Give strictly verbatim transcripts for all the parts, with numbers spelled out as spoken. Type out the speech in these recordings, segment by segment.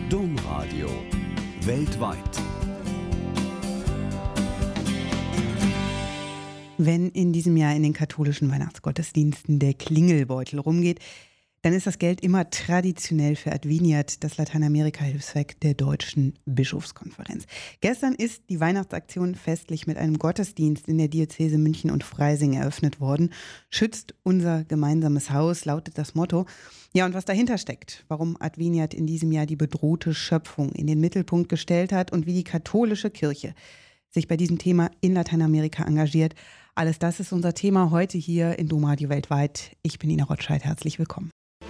Domradio weltweit. Wenn in diesem Jahr in den katholischen Weihnachtsgottesdiensten der Klingelbeutel rumgeht, dann ist das Geld immer traditionell für Adveniat, das Lateinamerika-Hilfswerk der Deutschen Bischofskonferenz. Gestern ist die Weihnachtsaktion festlich mit einem Gottesdienst in der Diözese München und Freising eröffnet worden. Schützt unser gemeinsames Haus, lautet das Motto. Ja, und was dahinter steckt, warum Adveniat in diesem Jahr die bedrohte Schöpfung in den Mittelpunkt gestellt hat und wie die katholische Kirche sich bei diesem Thema in Lateinamerika engagiert. Alles das ist unser Thema heute hier in Domradio weltweit. Ich bin Ina Rotscheid, herzlich willkommen.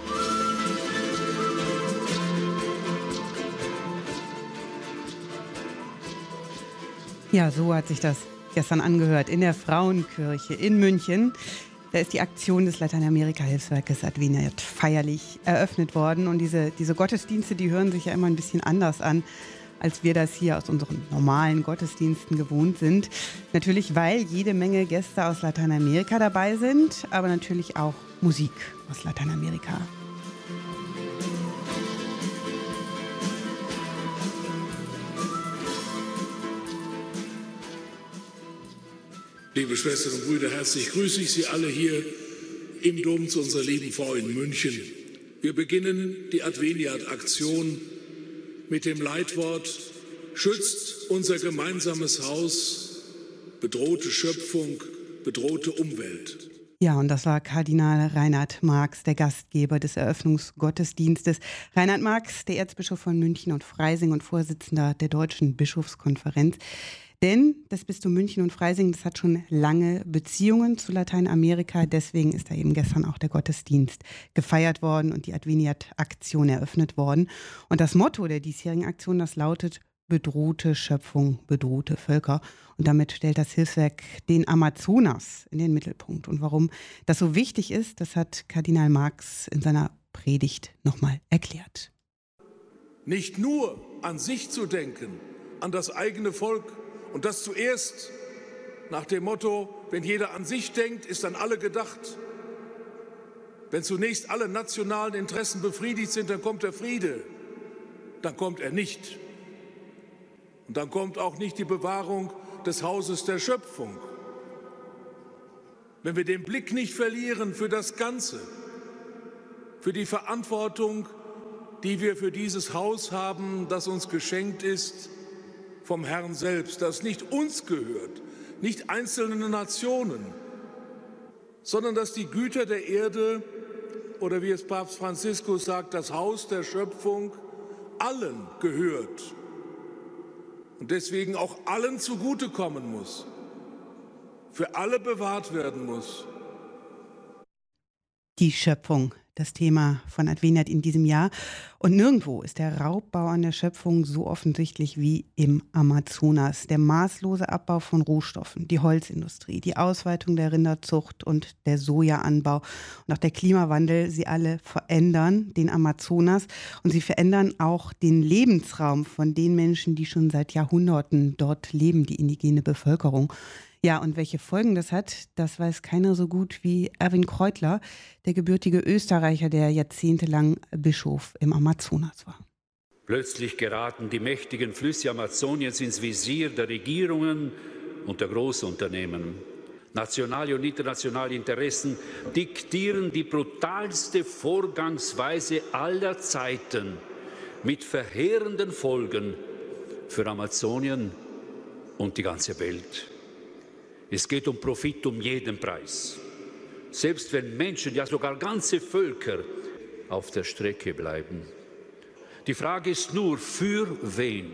Ja, so hat sich das gestern angehört in der Frauenkirche in München. Da ist die Aktion des Lateinamerika-Hilfswerkes Adveniat feierlich eröffnet worden. Und diese, diese Gottesdienste, die hören sich ja immer ein bisschen anders an, als wir das hier aus unseren normalen Gottesdiensten gewohnt sind. Natürlich, weil jede Menge Gäste aus Lateinamerika dabei sind, aber natürlich auch Musik aus Lateinamerika. Liebe Schwestern und Brüder, herzlich grüße ich Sie alle hier im Dom zu unserer lieben Frau in München. Wir beginnen die Adveniat-Aktion mit dem Leitwort: Schützt unser gemeinsames Haus, bedrohte Schöpfung, bedrohte Umwelt. Ja, und das war Kardinal Reinhard Marx, der Gastgeber des Eröffnungsgottesdienstes. Reinhard Marx, der Erzbischof von München und Freising und Vorsitzender der Deutschen Bischofskonferenz. Denn das Bistum München und Freising, das hat schon lange Beziehungen zu Lateinamerika. Deswegen ist da eben gestern auch der Gottesdienst gefeiert worden und die Adveniat-Aktion eröffnet worden. Und das Motto der diesjährigen Aktion, das lautet: bedrohte Schöpfung, bedrohte Völker. Und damit stellt das Hilfswerk den Amazonas in den Mittelpunkt. Und warum das so wichtig ist, das hat Kardinal Marx in seiner Predigt nochmal erklärt. Nicht nur an sich zu denken, an das eigene Volk, und das zuerst nach dem Motto: wenn jeder an sich denkt, ist an alle gedacht. Wenn zunächst alle nationalen Interessen befriedigt sind, dann kommt der Friede. Dann kommt er nicht. Und dann kommt auch nicht die Bewahrung des Hauses der Schöpfung. Wenn wir den Blick nicht verlieren für das Ganze, für die Verantwortung, die wir für dieses Haus haben, das uns geschenkt ist vom Herrn selbst, das nicht uns gehört, nicht einzelnen Nationen, sondern dass die Güter der Erde, oder wie es Papst Franziskus sagt, das Haus der Schöpfung, allen gehört und deswegen auch allen zugutekommen muss, für alle bewahrt werden muss. Die Schöpfung, das Thema von Adveniat in diesem Jahr. Und nirgendwo ist der Raubbau an der Schöpfung so offensichtlich wie im Amazonas. Der maßlose Abbau von Rohstoffen, die Holzindustrie, die Ausweitung der Rinderzucht und der Sojaanbau und auch der Klimawandel, sie alle verändern den Amazonas und sie verändern auch den Lebensraum von den Menschen, die schon seit Jahrhunderten dort leben, die indigene Bevölkerung. Ja, und welche Folgen das hat, das weiß keiner so gut wie Erwin Kreutler, der gebürtige Österreicher, der jahrzehntelang Bischof im Amazonas war. Plötzlich geraten die mächtigen Flüsse Amazoniens ins Visier der Regierungen und der Großunternehmen. Nationale und internationale Interessen diktieren die brutalste Vorgangsweise aller Zeiten mit verheerenden Folgen für Amazonien und die ganze Welt. Es geht um Profit um jeden Preis. Selbst wenn Menschen, ja sogar ganze Völker auf der Strecke bleiben. Die Frage ist nur, für wen?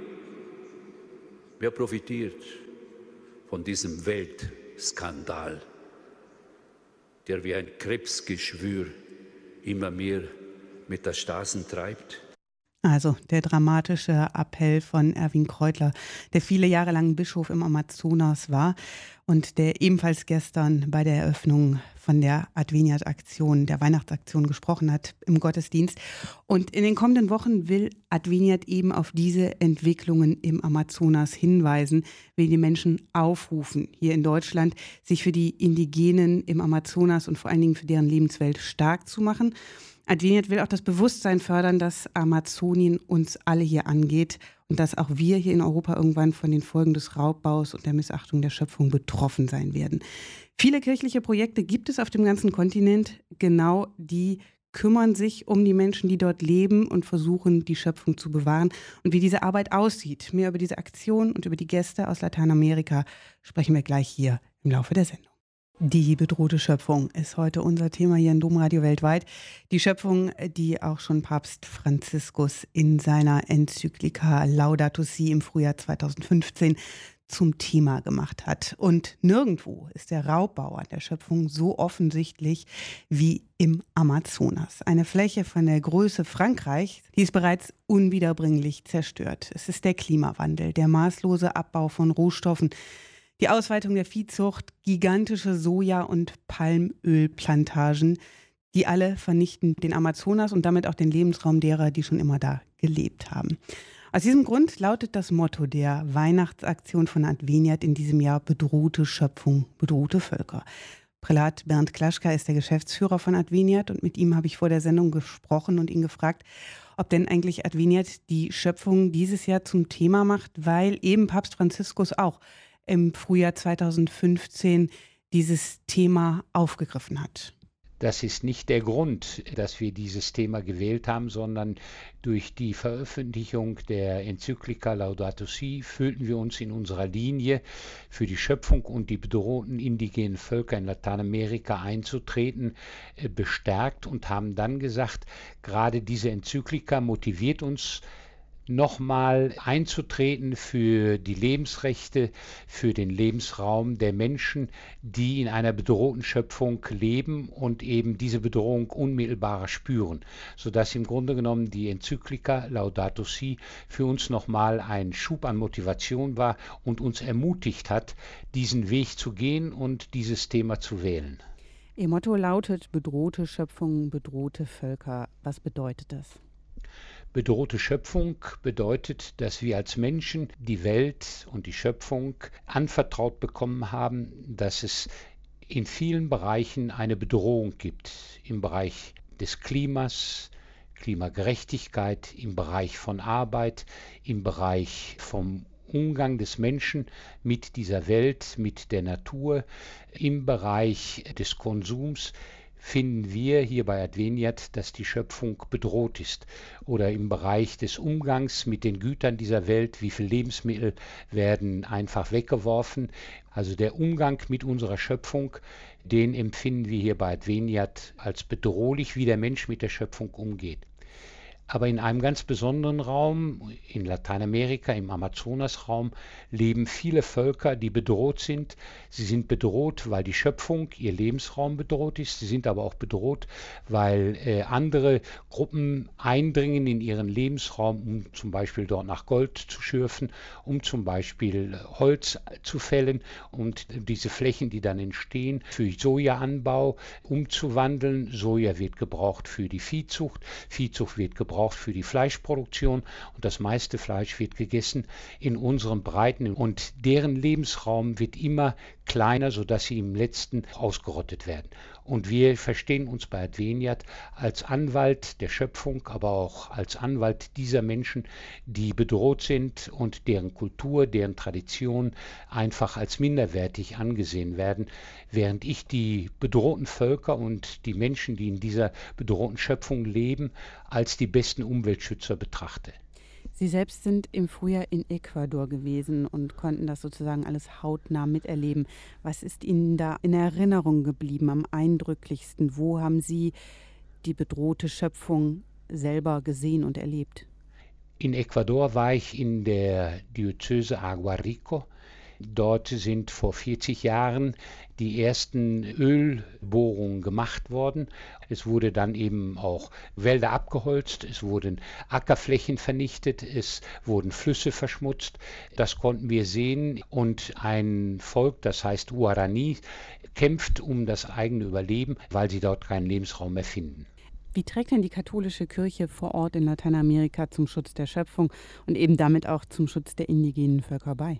Wer profitiert von diesem Weltskandal, der wie ein Krebsgeschwür immer mehr Metastasen treibt? Also der dramatische Appell von Erwin Kreutler, der viele Jahre lang Bischof im Amazonas war und der ebenfalls gestern bei der Eröffnung von der Adveniat-Aktion, der Weihnachtsaktion gesprochen hat im Gottesdienst. Und in den kommenden Wochen will Adveniat eben auf diese Entwicklungen im Amazonas hinweisen, will die Menschen aufrufen, hier in Deutschland, sich für die Indigenen im Amazonas und vor allen Dingen für deren Lebenswelt stark zu machen. Adveniat will auch das Bewusstsein fördern, dass Amazonien uns alle hier angeht und dass auch wir hier in Europa irgendwann von den Folgen des Raubbaus und der Missachtung der Schöpfung betroffen sein werden. Viele kirchliche Projekte gibt es auf dem ganzen Kontinent, genau die kümmern sich um die Menschen, die dort leben und versuchen, die Schöpfung zu bewahren. Und wie diese Arbeit aussieht, mehr über diese Aktion und über die Gäste aus Lateinamerika sprechen wir gleich hier im Laufe der Sendung. Die bedrohte Schöpfung ist heute unser Thema hier in Domradio weltweit. Die Schöpfung, die auch schon Papst Franziskus in seiner Enzyklika Laudato Si im Frühjahr zweitausendfünfzehn zum Thema gemacht hat. Und nirgendwo ist der Raubbau an der Schöpfung so offensichtlich wie im Amazonas. Eine Fläche von der Größe Frankreichs, die ist bereits unwiederbringlich zerstört. Es ist der Klimawandel, der maßlose Abbau von Rohstoffen, die Ausweitung der Viehzucht, gigantische Soja- und Palmölplantagen, die alle vernichten den Amazonas und damit auch den Lebensraum derer, die schon immer da gelebt haben. Aus diesem Grund lautet das Motto der Weihnachtsaktion von Adveniat in diesem Jahr: bedrohte Schöpfung, bedrohte Völker. Prälat Bernd Klaschka ist der Geschäftsführer von Adveniat und mit ihm habe ich vor der Sendung gesprochen und ihn gefragt, ob denn eigentlich Adveniat die Schöpfung dieses Jahr zum Thema macht, weil eben Papst Franziskus auch im Frühjahr zweitausendfünfzehn dieses Thema aufgegriffen hat. Das ist nicht der Grund, dass wir dieses Thema gewählt haben, sondern durch die Veröffentlichung der Enzyklika Laudato Si fühlten wir uns in unserer Linie für die Schöpfung und die bedrohten indigenen Völker in Lateinamerika einzutreten, bestärkt und haben dann gesagt, gerade diese Enzyklika motiviert uns, nochmal einzutreten für die Lebensrechte, für den Lebensraum der Menschen, die in einer bedrohten Schöpfung leben und eben diese Bedrohung unmittelbarer spüren, sodass im Grunde genommen die Enzyklika Laudato Si für uns nochmal ein Schub an Motivation war und uns ermutigt hat, diesen Weg zu gehen und dieses Thema zu wählen. Ihr Motto lautet: bedrohte Schöpfung, bedrohte Völker. Was bedeutet das? Bedrohte Schöpfung bedeutet, dass wir als Menschen die Welt und die Schöpfung anvertraut bekommen haben, dass es in vielen Bereichen eine Bedrohung gibt. Im Bereich des Klimas, Klimagerechtigkeit, im Bereich von Arbeit, im Bereich vom Umgang des Menschen mit dieser Welt, mit der Natur, im Bereich des Konsums. Finden wir hier bei Adveniat, dass die Schöpfung bedroht ist. Oder im Bereich des Umgangs mit den Gütern dieser Welt, wie viele Lebensmittel werden einfach weggeworfen. Also der Umgang mit unserer Schöpfung, den empfinden wir hier bei Adveniat als bedrohlich, wie der Mensch mit der Schöpfung umgeht. Aber in einem ganz besonderen Raum, in Lateinamerika, im Amazonasraum, leben viele Völker, die bedroht sind. Sie sind bedroht, weil die Schöpfung, ihr Lebensraum bedroht ist. Sie sind aber auch bedroht, weil äh, andere Gruppen eindringen in ihren Lebensraum, um zum Beispiel dort nach Gold zu schürfen, um zum Beispiel Holz zu fällen und diese Flächen, die dann entstehen, für Sojaanbau umzuwandeln. Soja wird gebraucht für die Viehzucht, Viehzucht wird gebraucht für die Fleischproduktion und das meiste Fleisch wird gegessen in unseren Breiten und deren Lebensraum wird immer kleiner, sodass sie im letzten ausgerottet werden. Und wir verstehen uns bei Adveniat als Anwalt der Schöpfung, aber auch als Anwalt dieser Menschen, die bedroht sind und deren Kultur, deren Tradition einfach als minderwertig angesehen werden, während ich die bedrohten Völker und die Menschen, die in dieser bedrohten Schöpfung leben, als die besten Umweltschützer betrachte. Sie selbst sind im Frühjahr in Ecuador gewesen und konnten das sozusagen alles hautnah miterleben. Was ist Ihnen da in Erinnerung geblieben, am eindrücklichsten? Wo haben Sie die bedrohte Schöpfung selber gesehen und erlebt? In Ecuador war ich in der Diözese Aguarico. Dort sind vor vierzig Jahren die ersten Ölbohrungen gemacht worden. Es wurde dann eben auch Wälder abgeholzt, es wurden Ackerflächen vernichtet, es wurden Flüsse verschmutzt. Das konnten wir sehen und ein Volk, das heißt Guarani, kämpft um das eigene Überleben, weil sie dort keinen Lebensraum mehr finden. Wie trägt denn die katholische Kirche vor Ort in Lateinamerika zum Schutz der Schöpfung und eben damit auch zum Schutz der indigenen Völker bei?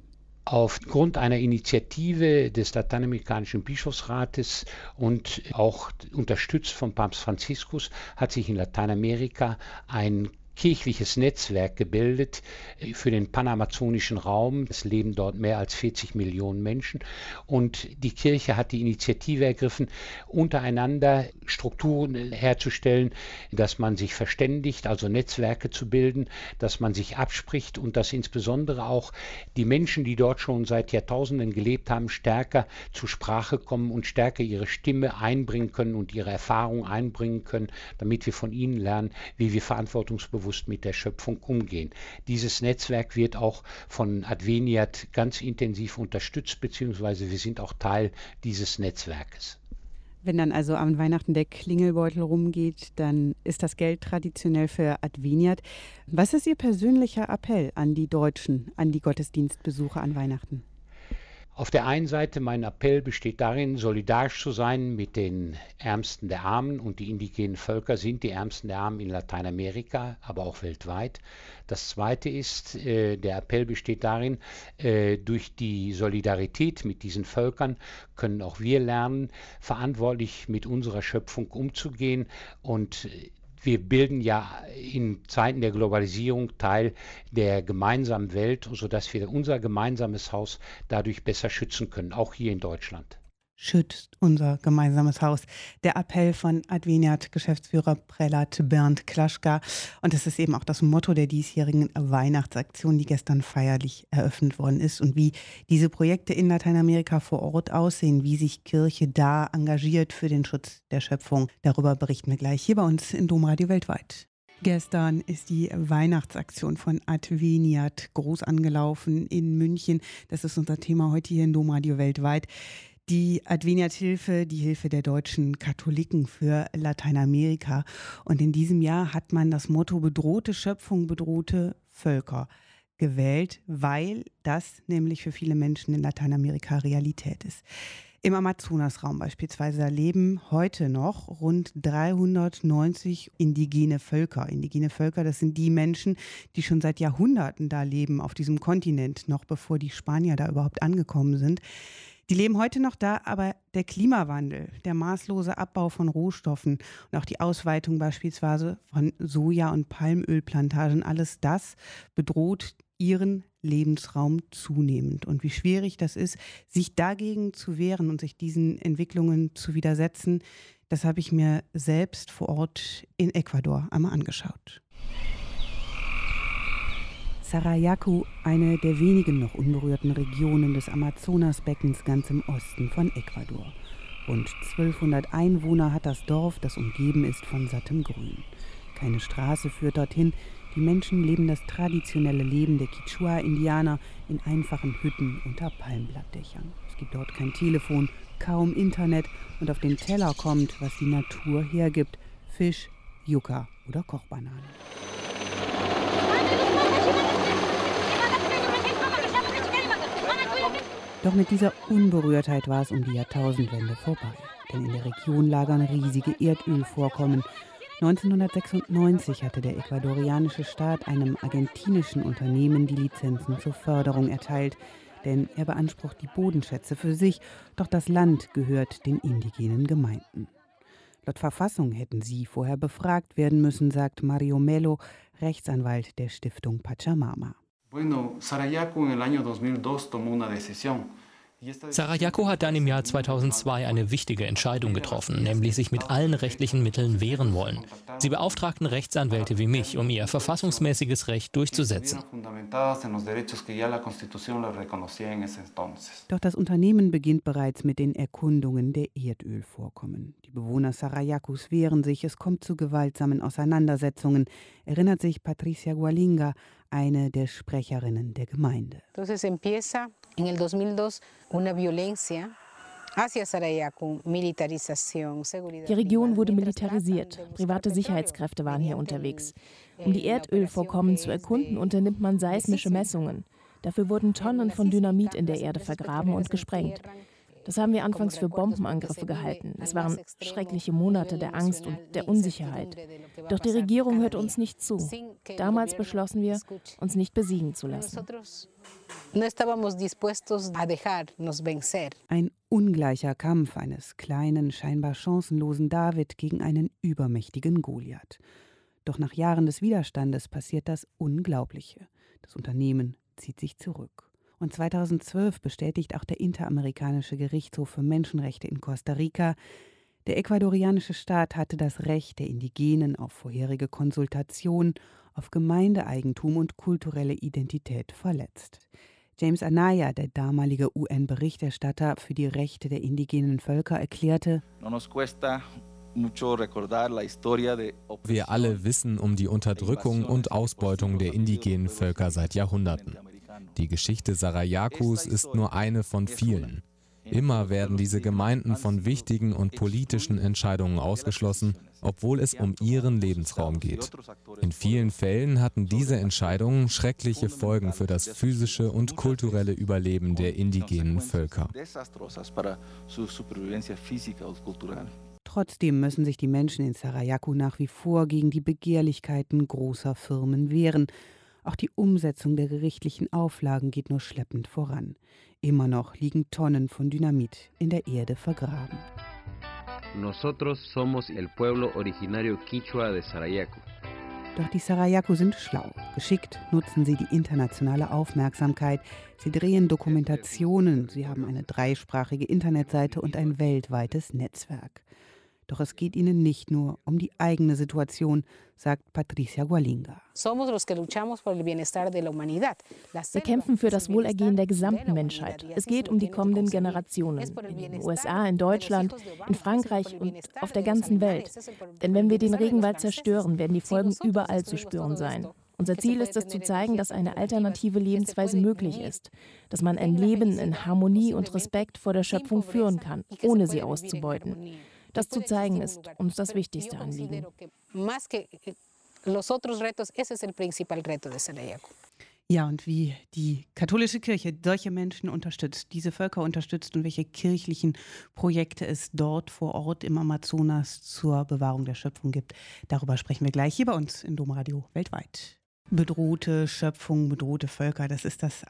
Aufgrund einer Initiative des lateinamerikanischen Bischofsrates und auch unterstützt von Papst Franziskus hat sich in Lateinamerika ein kirchliches Netzwerk gebildet für den panamazonischen Raum. Es leben dort mehr als vierzig Millionen Menschen und die Kirche hat die Initiative ergriffen, untereinander Strukturen herzustellen, dass man sich verständigt, also Netzwerke zu bilden, dass man sich abspricht und dass insbesondere auch die Menschen, die dort schon seit Jahrtausenden gelebt haben, stärker zur Sprache kommen und stärker ihre Stimme einbringen können und ihre Erfahrung einbringen können, damit wir von ihnen lernen, wie wir verantwortungsbewusst mit der Schöpfung umgehen. Dieses Netzwerk wird auch von Adveniat ganz intensiv unterstützt, beziehungsweise wir sind auch Teil dieses Netzwerkes. Wenn dann also am Weihnachten der Klingelbeutel rumgeht, dann ist das Geld traditionell für Adveniat. Was ist Ihr persönlicher Appell an die Deutschen, an die Gottesdienstbesucher an Weihnachten? Auf der einen Seite, mein Appell besteht darin, solidarisch zu sein mit den Ärmsten der Armen, und die indigenen Völker sind die Ärmsten der Armen in Lateinamerika, aber auch weltweit. Das Zweite ist, äh, der Appell besteht darin, äh, durch die Solidarität mit diesen Völkern können auch wir lernen, verantwortlich mit unserer Schöpfung umzugehen, und wir bilden ja in Zeiten der Globalisierung Teil der gemeinsamen Welt, sodass wir unser gemeinsames Haus dadurch besser schützen können, auch hier in Deutschland. Schützt unser gemeinsames Haus. Der Appell von Adveniat-Geschäftsführer Prälat Bernd Klaschka. Und das ist eben auch das Motto der diesjährigen Weihnachtsaktion, die gestern feierlich eröffnet worden ist. Und wie diese Projekte in Lateinamerika vor Ort aussehen, wie sich Kirche da engagiert für den Schutz der Schöpfung, darüber berichten wir gleich hier bei uns in Domradio Weltweit. Gestern ist die Weihnachtsaktion von Adveniat groß angelaufen in München. Das ist unser Thema heute hier in Domradio Weltweit. Die Adveniat-Hilfe, die Hilfe der deutschen Katholiken für Lateinamerika. Und in diesem Jahr hat man das Motto bedrohte Schöpfung, bedrohte Völker gewählt, weil das nämlich für viele Menschen in Lateinamerika Realität ist. Im Amazonasraum beispielsweise leben heute noch rund dreihundertneunzig indigene Völker. Indigene Völker, das sind die Menschen, die schon seit Jahrhunderten da leben auf diesem Kontinent, noch bevor die Spanier da überhaupt angekommen sind. Die leben heute noch da, aber der Klimawandel, der maßlose Abbau von Rohstoffen und auch die Ausweitung beispielsweise von Soja- und Palmölplantagen, alles das bedroht ihren Lebensraum zunehmend. Und wie schwierig das ist, sich dagegen zu wehren und sich diesen Entwicklungen zu widersetzen, das habe ich mir selbst vor Ort in Ecuador einmal angeschaut. Sarayaku, eine der wenigen noch unberührten Regionen des Amazonasbeckens ganz im Osten von Ecuador. Rund zwölfhundert Einwohner hat das Dorf, das umgeben ist von sattem Grün. Keine Straße führt dorthin. Die Menschen leben das traditionelle Leben der Quichua-Indianer in einfachen Hütten unter Palmblattdächern. Es gibt dort kein Telefon, kaum Internet, und auf den Teller kommt, was die Natur hergibt: Fisch, Yucca oder Kochbananen. Doch mit dieser Unberührtheit war es um die Jahrtausendwende vorbei. Denn in der Region lagern riesige Erdölvorkommen. neunzehnhundertsechsundneunzig hatte der ecuadorianische Staat einem argentinischen Unternehmen die Lizenzen zur Förderung erteilt. Denn er beansprucht die Bodenschätze für sich, doch das Land gehört den indigenen Gemeinden. Laut Verfassung hätten sie vorher befragt werden müssen, sagt Mario Melo, Rechtsanwalt der Stiftung Pachamama. Bueno, Sarayaku en el año dos mil dos tomó una decisión. Sarayaku hat dann im Jahr zweitausendzwei eine wichtige Entscheidung getroffen, nämlich sich mit allen rechtlichen Mitteln wehren wollen. Sie beauftragten Rechtsanwälte wie mich, um ihr verfassungsmäßiges Recht durchzusetzen. Doch das Unternehmen beginnt bereits mit den Erkundungen der Erdölvorkommen. Die Bewohner Sarayakus wehren sich, es kommt zu gewaltsamen Auseinandersetzungen, erinnert sich Patricia Gualinga, eine der Sprecherinnen der Gemeinde. Entonces empieza en el dos mil dos una violencia hacia Sarayaku, Militarización, Seguridad. Die Region wurde militarisiert. Private Sicherheitskräfte waren hier unterwegs. Um die Erdölvorkommen zu erkunden, unternimmt man seismische Messungen. Dafür wurden Tonnen von Dynamit in der Erde vergraben und gesprengt. Das haben wir anfangs für Bombenangriffe gehalten. Es waren schreckliche Monate der Angst und der Unsicherheit. Doch die Regierung hörte uns nicht zu. Damals beschlossen wir, uns nicht besiegen zu lassen. Ein ungleicher Kampf eines kleinen, scheinbar chancenlosen David gegen einen übermächtigen Goliath. Doch nach Jahren des Widerstandes passiert das Unglaubliche. Das Unternehmen zieht sich zurück. Und zweitausendzwölf bestätigt auch der Interamerikanische Gerichtshof für Menschenrechte in Costa Rica, der ecuadorianische Staat hatte das Recht der Indigenen auf vorherige Konsultation, auf Gemeindeeigentum und kulturelle Identität verletzt. James Anaya, der damalige U N-Berichterstatter für die Rechte der indigenen Völker, erklärte: Wir alle wissen um die Unterdrückung und Ausbeutung der indigenen Völker seit Jahrhunderten. Die Geschichte Sarayacus ist nur eine von vielen. Immer werden diese Gemeinden von wichtigen und politischen Entscheidungen ausgeschlossen, obwohl es um ihren Lebensraum geht. In vielen Fällen hatten diese Entscheidungen schreckliche Folgen für das physische und kulturelle Überleben der indigenen Völker. Trotzdem müssen sich die Menschen in Sarayaku nach wie vor gegen die Begehrlichkeiten großer Firmen wehren. Auch die Umsetzung der gerichtlichen Auflagen geht nur schleppend voran. Immer noch liegen Tonnen von Dynamit in der Erde vergraben. Nosotros somos el pueblo originario Quichua de Sarayaku. Doch die Sarayaku sind schlau. Geschickt nutzen sie die internationale Aufmerksamkeit. Sie drehen Dokumentationen. Sie haben eine dreisprachige Internetseite und ein weltweites Netzwerk. Doch es geht ihnen nicht nur um die eigene Situation, sagt Patricia Gualinga. Wir kämpfen für das Wohlergehen der gesamten Menschheit. Es geht um die kommenden Generationen. In den U S A, in Deutschland, in Frankreich und auf der ganzen Welt. Denn wenn wir den Regenwald zerstören, werden die Folgen überall zu spüren sein. Unser Ziel ist es zu zeigen, dass eine alternative Lebensweise möglich ist. Dass man ein Leben in Harmonie und Respekt vor der Schöpfung führen kann, ohne sie auszubeuten. Das zu zeigen ist uns das wichtigste Anliegen. Ja, und wie die katholische Kirche solche Menschen unterstützt, diese Völker unterstützt und welche kirchlichen Projekte es dort vor Ort im Amazonas zur Bewahrung der Schöpfung gibt, darüber sprechen wir gleich hier bei uns in Domradio weltweit. Bedrohte Schöpfung, bedrohte Völker, das ist das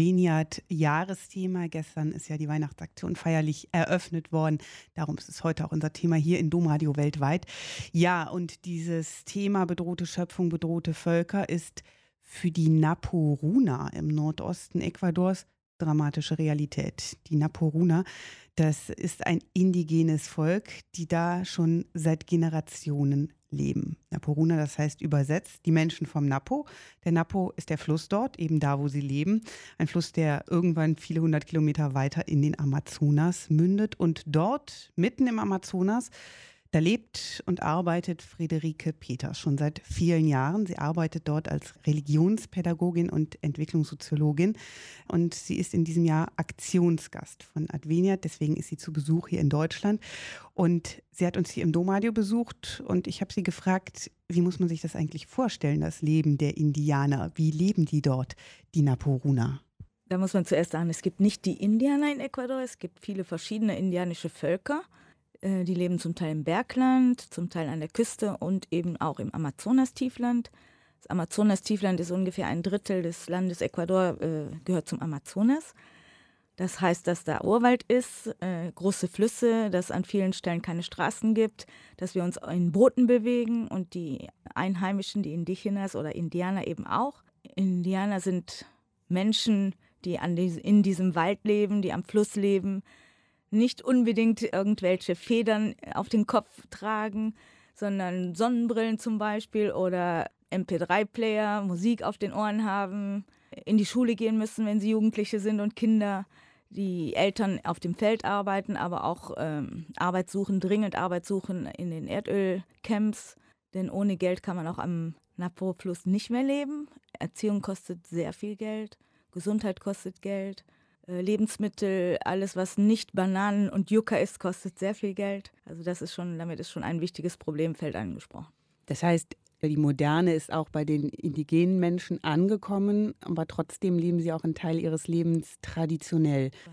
Adveniat-Jahresthema. Gestern ist ja die Weihnachtsaktion feierlich eröffnet worden. Darum ist es heute auch unser Thema hier in Domradio weltweit. Ja, und dieses Thema bedrohte Schöpfung, bedrohte Völker ist für die Napuruna im Nordosten Ecuadors dramatische Realität. Die Napuruna, das ist ein indigenes Volk, die da schon seit Generationen leben. Napuruna, das heißt übersetzt die Menschen vom Napo. Der Napo ist der Fluss dort, eben da, wo sie leben. Ein Fluss, der irgendwann viele hundert Kilometer weiter in den Amazonas mündet. Und dort, mitten im Amazonas, da lebt und arbeitet Friederike Peters schon seit vielen Jahren. Sie arbeitet dort als Religionspädagogin und Entwicklungssoziologin. Und sie ist in diesem Jahr Aktionsgast von Adveniat. Deswegen ist sie zu Besuch hier in Deutschland. Und sie hat uns hier im Domradio besucht. Und ich habe sie gefragt, wie muss man sich das eigentlich vorstellen, das Leben der Indianer? Wie leben die dort, die Napuruna? Da muss man zuerst sagen, es gibt nicht die Indianer in Ecuador. Es gibt viele verschiedene indianische Völker. Die leben zum Teil im Bergland, zum Teil an der Küste und eben auch im Amazonastiefland. Das Amazonastiefland ist ungefähr ein Drittel des Landes Ecuador, äh, gehört zum Amazonas. Das heißt, dass da Urwald ist, äh, große Flüsse, dass es an vielen Stellen keine Straßen gibt, dass wir uns in Booten bewegen und die Einheimischen, die Indigenas oder Indianer eben auch. Indianer sind Menschen, die an die, in diesem Wald leben, die am Fluss leben, nicht unbedingt irgendwelche Federn auf den Kopf tragen, sondern Sonnenbrillen zum Beispiel oder M P drei Player, Musik auf den Ohren haben, in die Schule gehen müssen, wenn sie Jugendliche sind und Kinder, die Eltern auf dem Feld arbeiten, aber auch ähm, Arbeit suchen, dringend Arbeit suchen in den Erdölcamps, denn ohne Geld kann man auch am Napo-Fluss nicht mehr leben. Erziehung kostet sehr viel Geld, Gesundheit kostet Geld. Lebensmittel, alles was nicht Bananen und Yucca ist, kostet sehr viel Geld. Also das ist schon, damit ist schon ein wichtiges Problemfeld angesprochen. Das heißt, die Moderne ist auch bei den indigenen Menschen angekommen, aber trotzdem leben sie auch einen Teil ihres Lebens traditionell.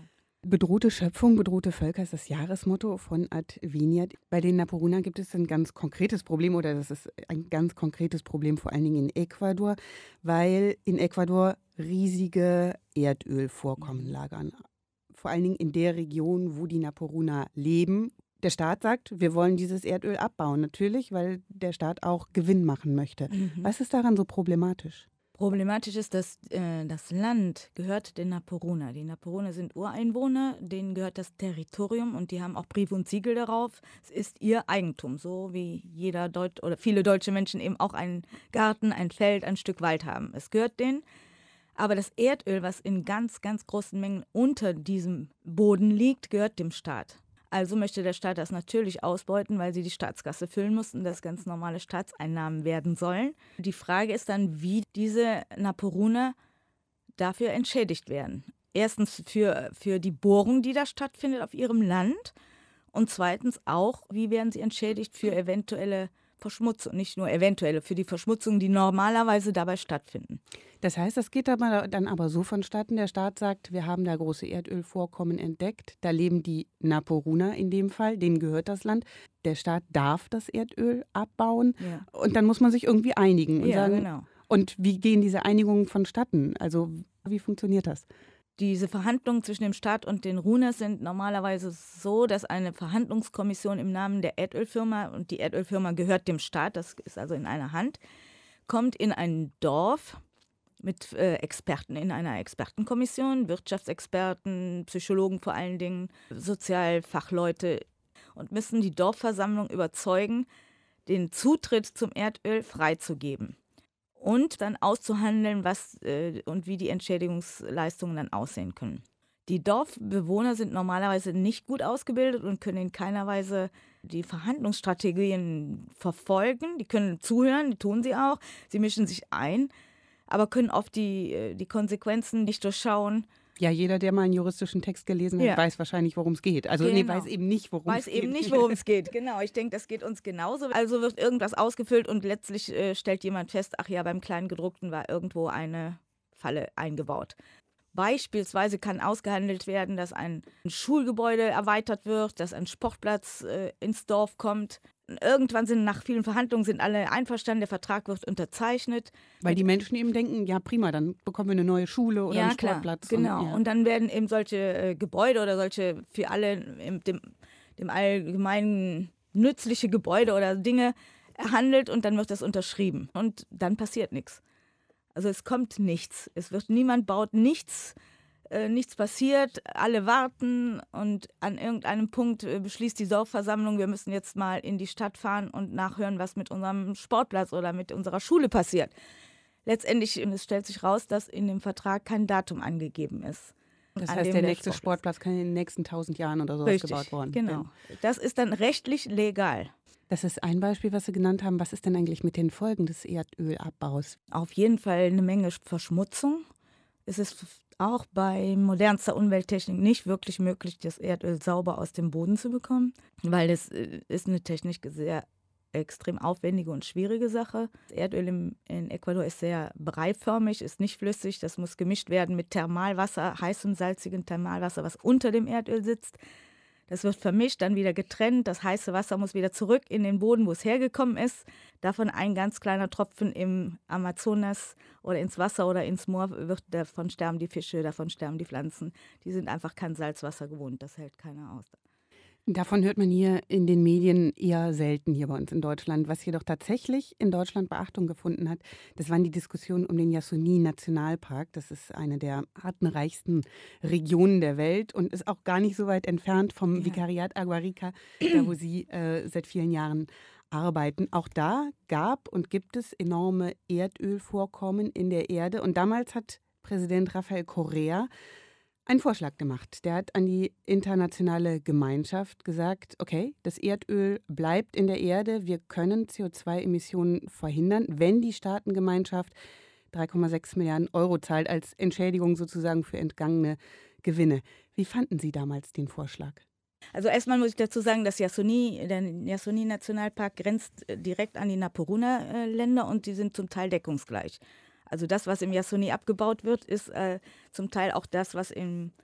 Bedrohte Schöpfung, bedrohte Völker ist das Jahresmotto von Adveniat. Bei den Naporuna gibt es ein ganz konkretes Problem, oder das ist ein ganz konkretes Problem, vor allen Dingen in Ecuador, weil in Ecuador riesige Erdölvorkommen lagern. Vor allen Dingen in der Region, wo die Naporuna leben. Der Staat sagt, wir wollen dieses Erdöl abbauen, natürlich, weil der Staat auch Gewinn machen möchte. Mhm. Was ist daran so problematisch? Problematisch ist, dass äh, das Land gehört den Naporuna. Die Naporuna sind Ureinwohner, denen gehört das Territorium und die haben auch Brief und Siegel darauf. Es ist ihr Eigentum, so wie jeder Deut- oder viele deutsche Menschen eben auch einen Garten, ein Feld, ein Stück Wald haben. Es gehört denen. Aber das Erdöl, was in ganz, ganz großen Mengen unter diesem Boden liegt, gehört dem Staat. Also möchte der Staat das natürlich ausbeuten, weil sie die Staatskasse füllen mussten, dass ganz normale Staatseinnahmen werden sollen. Die Frage ist dann, wie diese Naporuna dafür entschädigt werden. Erstens für, für die Bohrung, die da stattfindet auf ihrem Land. Und zweitens auch, wie werden sie entschädigt für eventuelle Verschmutzung, nicht nur eventuelle, für die Verschmutzungen, die normalerweise dabei stattfinden. Das heißt, das geht aber dann aber so vonstatten, der Staat sagt, wir haben da große Erdölvorkommen entdeckt, da leben die Naporuna in dem Fall, denen gehört das Land. Der Staat darf das Erdöl abbauen ja. Und dann muss man sich irgendwie einigen. Und ja, sagen, genau. Und wie gehen diese Einigungen vonstatten? Also wie funktioniert das? Diese Verhandlungen zwischen dem Staat und den Runas sind normalerweise so, dass eine Verhandlungskommission im Namen der Erdölfirma, und die Erdölfirma gehört dem Staat, das ist also in einer Hand, kommt in ein Dorf mit äh, Experten, in einer Expertenkommission, Wirtschaftsexperten, Psychologen vor allen Dingen, Sozialfachleute, und müssen die Dorfversammlung überzeugen, den Zutritt zum Erdöl freizugeben. Und dann auszuhandeln, was äh, und wie die Entschädigungsleistungen dann aussehen können. Die Dorfbewohner sind normalerweise nicht gut ausgebildet und können in keiner Weise die Verhandlungsstrategien verfolgen. Die können zuhören, die tun sie auch. Sie mischen sich ein, aber können oft die, die Konsequenzen nicht durchschauen. Ja, jeder, der mal einen juristischen Text gelesen hat, ja. weiß wahrscheinlich, worum es geht. Also genau. nee, weiß eben nicht, worum es geht. Weiß eben nicht, worum es geht, genau. Ich denke, das geht uns genauso. Also wird irgendwas ausgefüllt und letztlich äh, stellt jemand fest, ach ja, beim Kleingedruckten war irgendwo eine Falle eingebaut. Beispielsweise kann ausgehandelt werden, dass ein Schulgebäude erweitert wird, dass ein Sportplatz äh, ins Dorf kommt. Irgendwann sind nach vielen Verhandlungen sind alle einverstanden, der Vertrag wird unterzeichnet. Weil die Menschen eben denken, ja prima, dann bekommen wir eine neue Schule oder ja, einen Sportplatz. Klar, genau, und, ja. und dann werden eben solche äh, Gebäude oder solche für alle im, dem, dem allgemeinen nützliche Gebäude oder Dinge erhandelt und dann wird das unterschrieben. Und dann passiert nichts. Also es kommt nichts. Es wird niemand baut nichts. Äh, nichts passiert, alle warten und an irgendeinem Punkt äh, beschließt die Dorfversammlung, wir müssen jetzt mal in die Stadt fahren und nachhören, was mit unserem Sportplatz oder mit unserer Schule passiert. Letztendlich es stellt sich raus, dass in dem Vertrag kein Datum angegeben ist. Das heißt, der, der nächste Sportplatz. Sportplatz kann in den nächsten tausend Jahren oder so gebaut worden. Genau. Das ist dann rechtlich legal. Das ist ein Beispiel, was Sie genannt haben. Was ist denn eigentlich mit den Folgen des Erdölabbaus? Auf jeden Fall eine Menge Verschmutzung. Es ist auch bei modernster Umwelttechnik nicht wirklich möglich, das Erdöl sauber aus dem Boden zu bekommen, weil das ist eine technisch sehr extrem aufwendige und schwierige Sache. Das Erdöl im, in Ecuador ist sehr breiförmig, ist nicht flüssig. Das muss gemischt werden mit Thermalwasser, heißem, salzigem Thermalwasser, was unter dem Erdöl sitzt. Das wird vermischt, dann wieder getrennt. Das heiße Wasser muss wieder zurück in den Boden, wo es hergekommen ist. Davon ein ganz kleiner Tropfen im Amazonas oder ins Wasser oder ins Moor, wird, davon sterben die Fische, davon sterben die Pflanzen. Die sind einfach kein Salzwasser gewohnt, das hält keiner aus. Davon hört man hier in den Medien eher selten hier bei uns in Deutschland. Was jedoch tatsächlich in Deutschland Beachtung gefunden hat, das waren die Diskussionen um den Yasuni-Nationalpark. Das ist eine der artenreichsten Regionen der Welt und ist auch gar nicht so weit entfernt vom ja. Vicariat Aguarica, da wo Sie äh, seit vielen Jahren arbeiten. Auch da gab und gibt es enorme Erdölvorkommen in der Erde. Und damals hat Präsident Rafael Correa einen Vorschlag gemacht. Der hat an die internationale Gemeinschaft gesagt, okay, das Erdöl bleibt in der Erde, wir können C O zwei Emissionen verhindern, wenn die Staatengemeinschaft drei Komma sechs Milliarden Euro zahlt als Entschädigung sozusagen für entgangene Gewinne. Wie fanden Sie damals den Vorschlag? Also erstmal muss ich dazu sagen, dass Yasuni, der Yasuni-Nationalpark grenzt direkt an die Naporuna-Länder und die sind zum Teil deckungsgleich. Also das, was im Yasuni abgebaut wird, ist äh, zum Teil auch das, was im,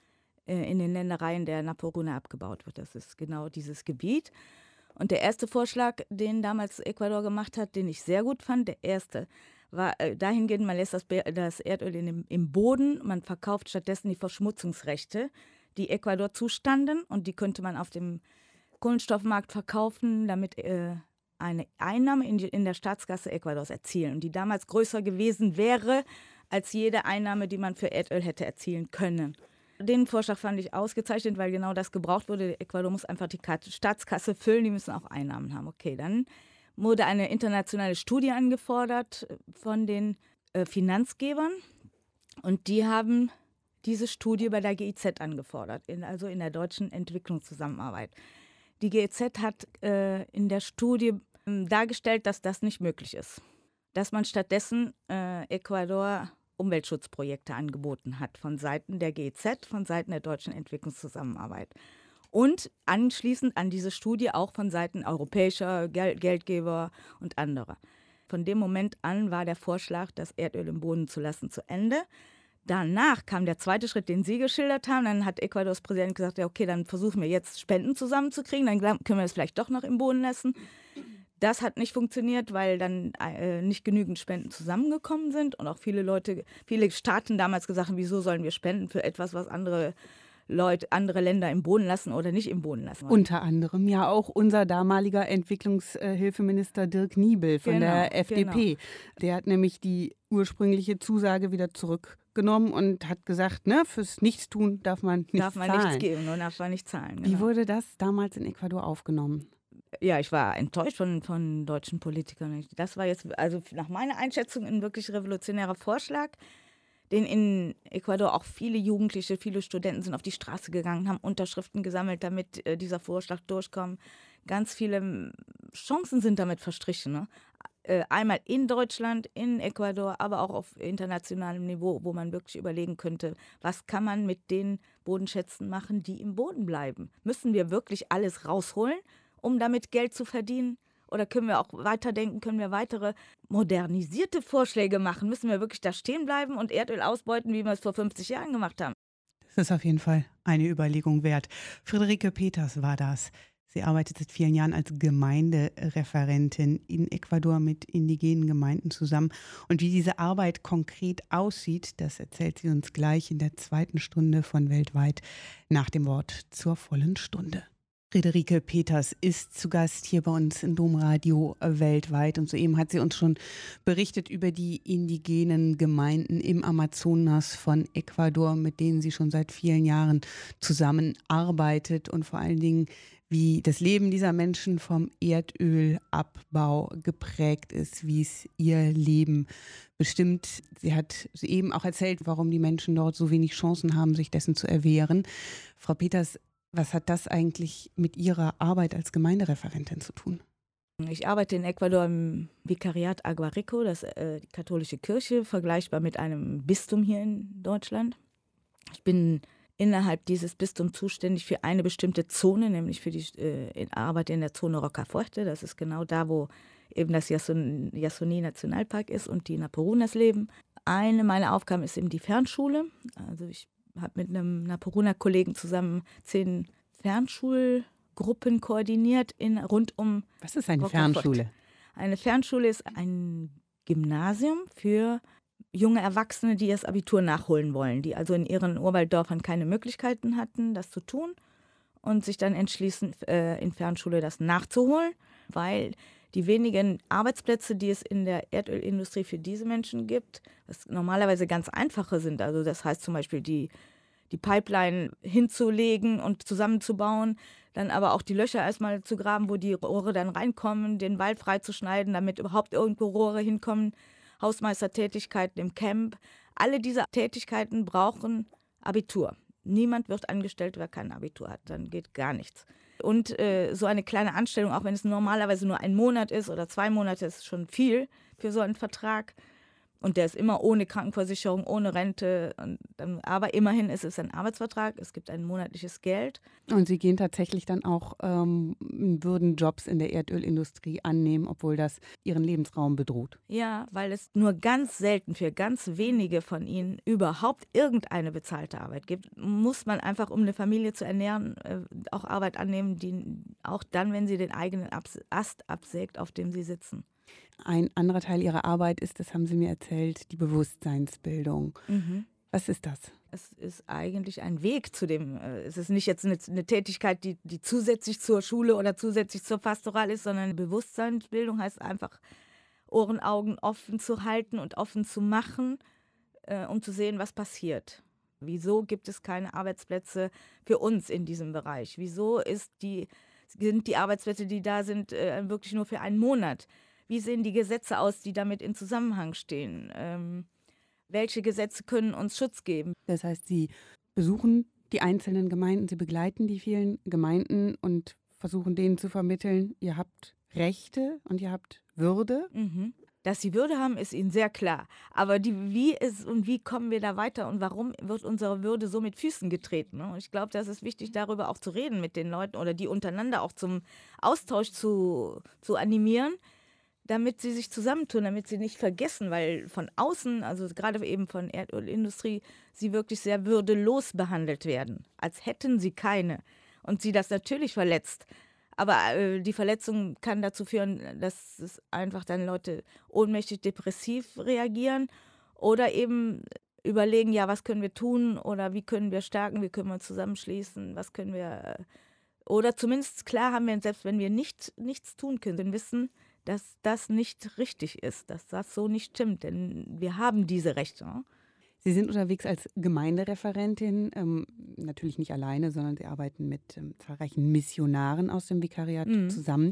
äh, in den Ländereien der Naporuna abgebaut wird. Das ist genau dieses Gebiet. Und der erste Vorschlag, den damals Ecuador gemacht hat, den ich sehr gut fand, der erste, war äh, dahingehend, man lässt das, das Erdöl in dem, im Boden, man verkauft stattdessen die Verschmutzungsrechte, die Ecuador zustanden, und die könnte man auf dem Kohlenstoffmarkt verkaufen, damit äh, eine Einnahme in, die, in der Staatskasse Ecuadors erzielen, und die damals größer gewesen wäre als jede Einnahme, die man für Erdöl hätte erzielen können. Den Vorschlag fand ich ausgezeichnet, weil genau das gebraucht wurde. Ecuador muss einfach die Staatskasse füllen, die müssen auch Einnahmen haben. Okay, dann wurde eine internationale Studie angefordert von den äh, Finanzgebern, und die haben diese Studie bei der G I Z angefordert, in, also in der deutschen Entwicklungszusammenarbeit. Die G I Z hat äh, in der Studie äh, dargestellt, dass das nicht möglich ist. Dass man stattdessen äh, Ecuador Umweltschutzprojekte angeboten hat von Seiten der G I Z, von Seiten der deutschen Entwicklungszusammenarbeit. Und anschließend an diese Studie auch von Seiten europäischer Gel- Geldgeber und anderer. Von dem Moment an war der Vorschlag, das Erdöl im Boden zu lassen, zu Ende. Danach kam der zweite Schritt, den Sie geschildert haben. Dann hat Ecuadors Präsident gesagt, ja, okay, dann versuchen wir jetzt Spenden zusammenzukriegen, dann können wir es vielleicht doch noch im Boden lassen. Das hat nicht funktioniert, weil dann äh, nicht genügend Spenden zusammengekommen sind, und auch viele Leute, viele Staaten damals gesagt haben, wieso sollen wir spenden für etwas, was andere Leute, andere Länder im Boden lassen oder nicht im Boden lassen. Unter anderem ja auch unser damaliger Entwicklungshilfeminister Dirk Niebel von genau, der F D P. Genau. Der hat nämlich die ursprüngliche Zusage wieder zurückgenommen und hat gesagt, ne, fürs Nichtstun darf man nichts darf man zahlen. nichts geben, nur darf man nicht zahlen. Genau. Wie wurde das damals in Ecuador aufgenommen? Ja, ich war enttäuscht von, von deutschen Politikern. Das war jetzt, also nach meiner Einschätzung, ein wirklich revolutionärer Vorschlag, den in Ecuador auch viele Jugendliche, viele Studenten sind auf die Straße gegangen, haben Unterschriften gesammelt, damit äh, dieser Vorschlag durchkommt. Ganz viele Chancen sind damit verstrichen. Ne? Äh, einmal in Deutschland, in Ecuador, aber auch auf internationalem Niveau, wo man wirklich überlegen könnte, was kann man mit den Bodenschätzen machen, die im Boden bleiben? Müssen wir wirklich alles rausholen, um damit Geld zu verdienen? Oder können wir auch weiterdenken, können wir weitere modernisierte Vorschläge machen? Müssen wir wirklich da stehen bleiben und Erdöl ausbeuten, wie wir es vor fünfzig Jahren gemacht haben? Das ist auf jeden Fall eine Überlegung wert. Friederike Peters war das. Sie arbeitet seit vielen Jahren als Gemeindereferentin in Ecuador mit indigenen Gemeinden zusammen. Und wie diese Arbeit konkret aussieht, das erzählt sie uns gleich in der zweiten Stunde von Weltweit nach dem Wort zur vollen Stunde. Friederike Peters ist zu Gast hier bei uns im Domradio Weltweit, und soeben hat sie uns schon berichtet über die indigenen Gemeinden im Amazonas von Ecuador, mit denen sie schon seit vielen Jahren zusammenarbeitet, und vor allen Dingen, wie das Leben dieser Menschen vom Erdölabbau geprägt ist, wie es ihr Leben bestimmt. Sie hat eben auch erzählt, warum die Menschen dort so wenig Chancen haben, sich dessen zu erwehren. Frau Peters, was hat das eigentlich mit Ihrer Arbeit als Gemeindereferentin zu tun? Ich arbeite in Ecuador im Vikariat Agua Rico, das ist äh, die katholische Kirche, vergleichbar mit einem Bistum hier in Deutschland. Ich bin innerhalb dieses Bistums zuständig für eine bestimmte Zone, nämlich für die äh, Arbeit in der Zone Rocafuerte. Das ist genau da, wo eben das Yasuni, Yasuni Nationalpark ist und die Naporunas leben. Eine meiner Aufgaben ist eben die Fernschule. Also ich habe mit einem Naporuna-Kollegen zusammen zehn Fernschulgruppen koordiniert in rund um. Was ist eine Fernschule? Eine Fernschule ist ein Gymnasium für junge Erwachsene, die das Abitur nachholen wollen, die also in ihren Urwalddörfern keine Möglichkeiten hatten, das zu tun, und sich dann entschließen, äh, in Fernschule das nachzuholen, weil die wenigen Arbeitsplätze, die es in der Erdölindustrie für diese Menschen gibt, was normalerweise ganz einfache sind. Also das heißt zum Beispiel die, die Pipeline hinzulegen und zusammenzubauen, dann aber auch die Löcher erstmal zu graben, wo die Rohre dann reinkommen, den Wald freizuschneiden, damit überhaupt irgendwo Rohre hinkommen, Hausmeistertätigkeiten im Camp. Alle diese Tätigkeiten brauchen Abitur. Niemand wird angestellt, wer kein Abitur hat, dann geht gar nichts. Und äh, so eine kleine Anstellung, auch wenn es normalerweise nur ein Monat ist oder zwei Monate, ist schon viel für so einen Vertrag. Und der ist immer ohne Krankenversicherung, ohne Rente. Und dann, aber immerhin ist es ein Arbeitsvertrag, es gibt ein monatliches Geld. Und Sie gehen tatsächlich dann auch, ähm, würden Jobs in der Erdölindustrie annehmen, obwohl das Ihren Lebensraum bedroht? Ja, weil es nur ganz selten für ganz wenige von ihnen überhaupt irgendeine bezahlte Arbeit gibt, muss man einfach, um eine Familie zu ernähren, äh, auch Arbeit annehmen, die auch dann, wenn sie den eigenen Ast absägt, auf dem sie sitzen. Ein anderer Teil Ihrer Arbeit ist, das haben Sie mir erzählt, die Bewusstseinsbildung. Mhm. Was ist das? Es ist eigentlich ein Weg zu dem, äh, es ist nicht jetzt eine, eine Tätigkeit, die, die zusätzlich zur Schule oder zusätzlich zur Pastoral ist, sondern Bewusstseinsbildung heißt einfach, Ohren, Augen offen zu halten und offen zu machen, äh, um zu sehen, was passiert. Wieso gibt es keine Arbeitsplätze für uns in diesem Bereich? Wieso ist die, sind die Arbeitsplätze, die da sind, äh, wirklich nur für einen Monat? Wie sehen die Gesetze aus, die damit in Zusammenhang stehen? Ähm, welche Gesetze können uns Schutz geben? Das heißt, Sie besuchen die einzelnen Gemeinden, Sie begleiten die vielen Gemeinden und versuchen denen zu vermitteln, ihr habt Rechte und ihr habt Würde. Mhm. Dass sie Würde haben, ist ihnen sehr klar. Aber die, wie ist und wie kommen wir da weiter und warum wird unsere Würde so mit Füßen getreten? Und ich glaube, das ist wichtig, darüber auch zu reden mit den Leuten oder die untereinander auch zum Austausch zu, zu animieren, damit sie sich zusammentun, damit sie nicht vergessen, weil von außen, also gerade eben von Erdölindustrie, sie wirklich sehr würdelos behandelt werden, als hätten sie keine. Und sie das natürlich verletzt. Aber äh, die Verletzung kann dazu führen, dass es einfach dann Leute ohnmächtig depressiv reagieren oder eben überlegen, ja, was können wir tun oder wie können wir stärken, wie können wir uns zusammenschließen, was können wir, äh, oder zumindest klar haben wir, selbst wenn wir nicht, nichts tun können, wissen, dass das nicht richtig ist, dass das so nicht stimmt, denn wir haben diese Rechte. Sie sind unterwegs als Gemeindereferentin, ähm, natürlich nicht alleine, sondern Sie arbeiten mit ähm, zahlreichen Missionaren aus dem Vikariat mhm. zusammen.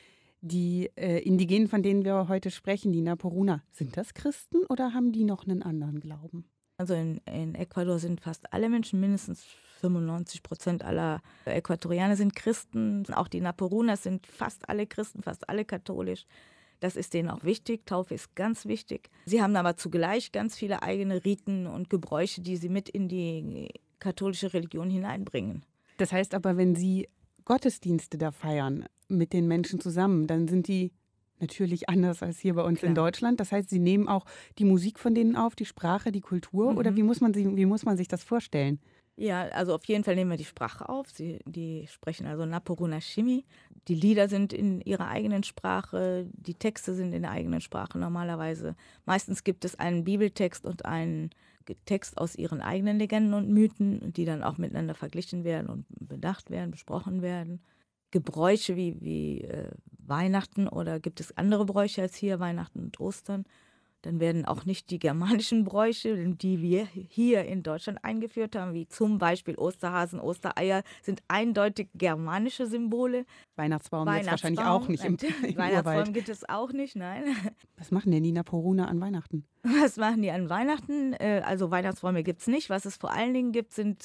Die äh, Indigenen, von denen wir heute sprechen, die Naporuna, sind das Christen oder haben die noch einen anderen Glauben? Also in, in Ecuador sind fast alle Menschen, mindestens fünfundneunzig Prozent aller Äquatorianer sind Christen. Auch die Naporunas sind fast alle Christen, fast alle katholisch. Das ist denen auch wichtig. Taufe ist ganz wichtig. Sie haben aber zugleich ganz viele eigene Riten und Gebräuche, die sie mit in die katholische Religion hineinbringen. Das heißt aber, wenn Sie Gottesdienste da feiern mit den Menschen zusammen, dann sind die natürlich anders als hier bei uns Klar. in Deutschland. Das heißt, Sie nehmen auch die Musik von denen auf, die Sprache, die Kultur? Mhm. Oder wie muss man sie, wie muss man sich das vorstellen? Ja, also auf jeden Fall nehmen wir die Sprache auf. Sie, die sprechen also Naporuna Shimi. Die Lieder sind in ihrer eigenen Sprache, die Texte sind in der eigenen Sprache normalerweise. Meistens gibt es einen Bibeltext und einen Text aus ihren eigenen Legenden und Mythen, die dann auch miteinander verglichen werden und bedacht werden, besprochen werden. Gebräuche wie, wie äh, Weihnachten oder gibt es andere Bräuche als hier, Weihnachten und Ostern. Dann werden auch nicht die germanischen Bräuche, die wir hier in Deutschland eingeführt haben, wie zum Beispiel Osterhasen, Ostereier, sind eindeutig germanische Symbole. Weihnachtsbaum, Weihnachtsbaum jetzt wahrscheinlich auch nicht im, im Weihnachtsbaum Urwald. Gibt es auch nicht, nein. Was machen denn die Naporuna an Weihnachten? Was machen die an Weihnachten? Also Weihnachtsbäume gibt es nicht. Was es vor allen Dingen gibt, sind...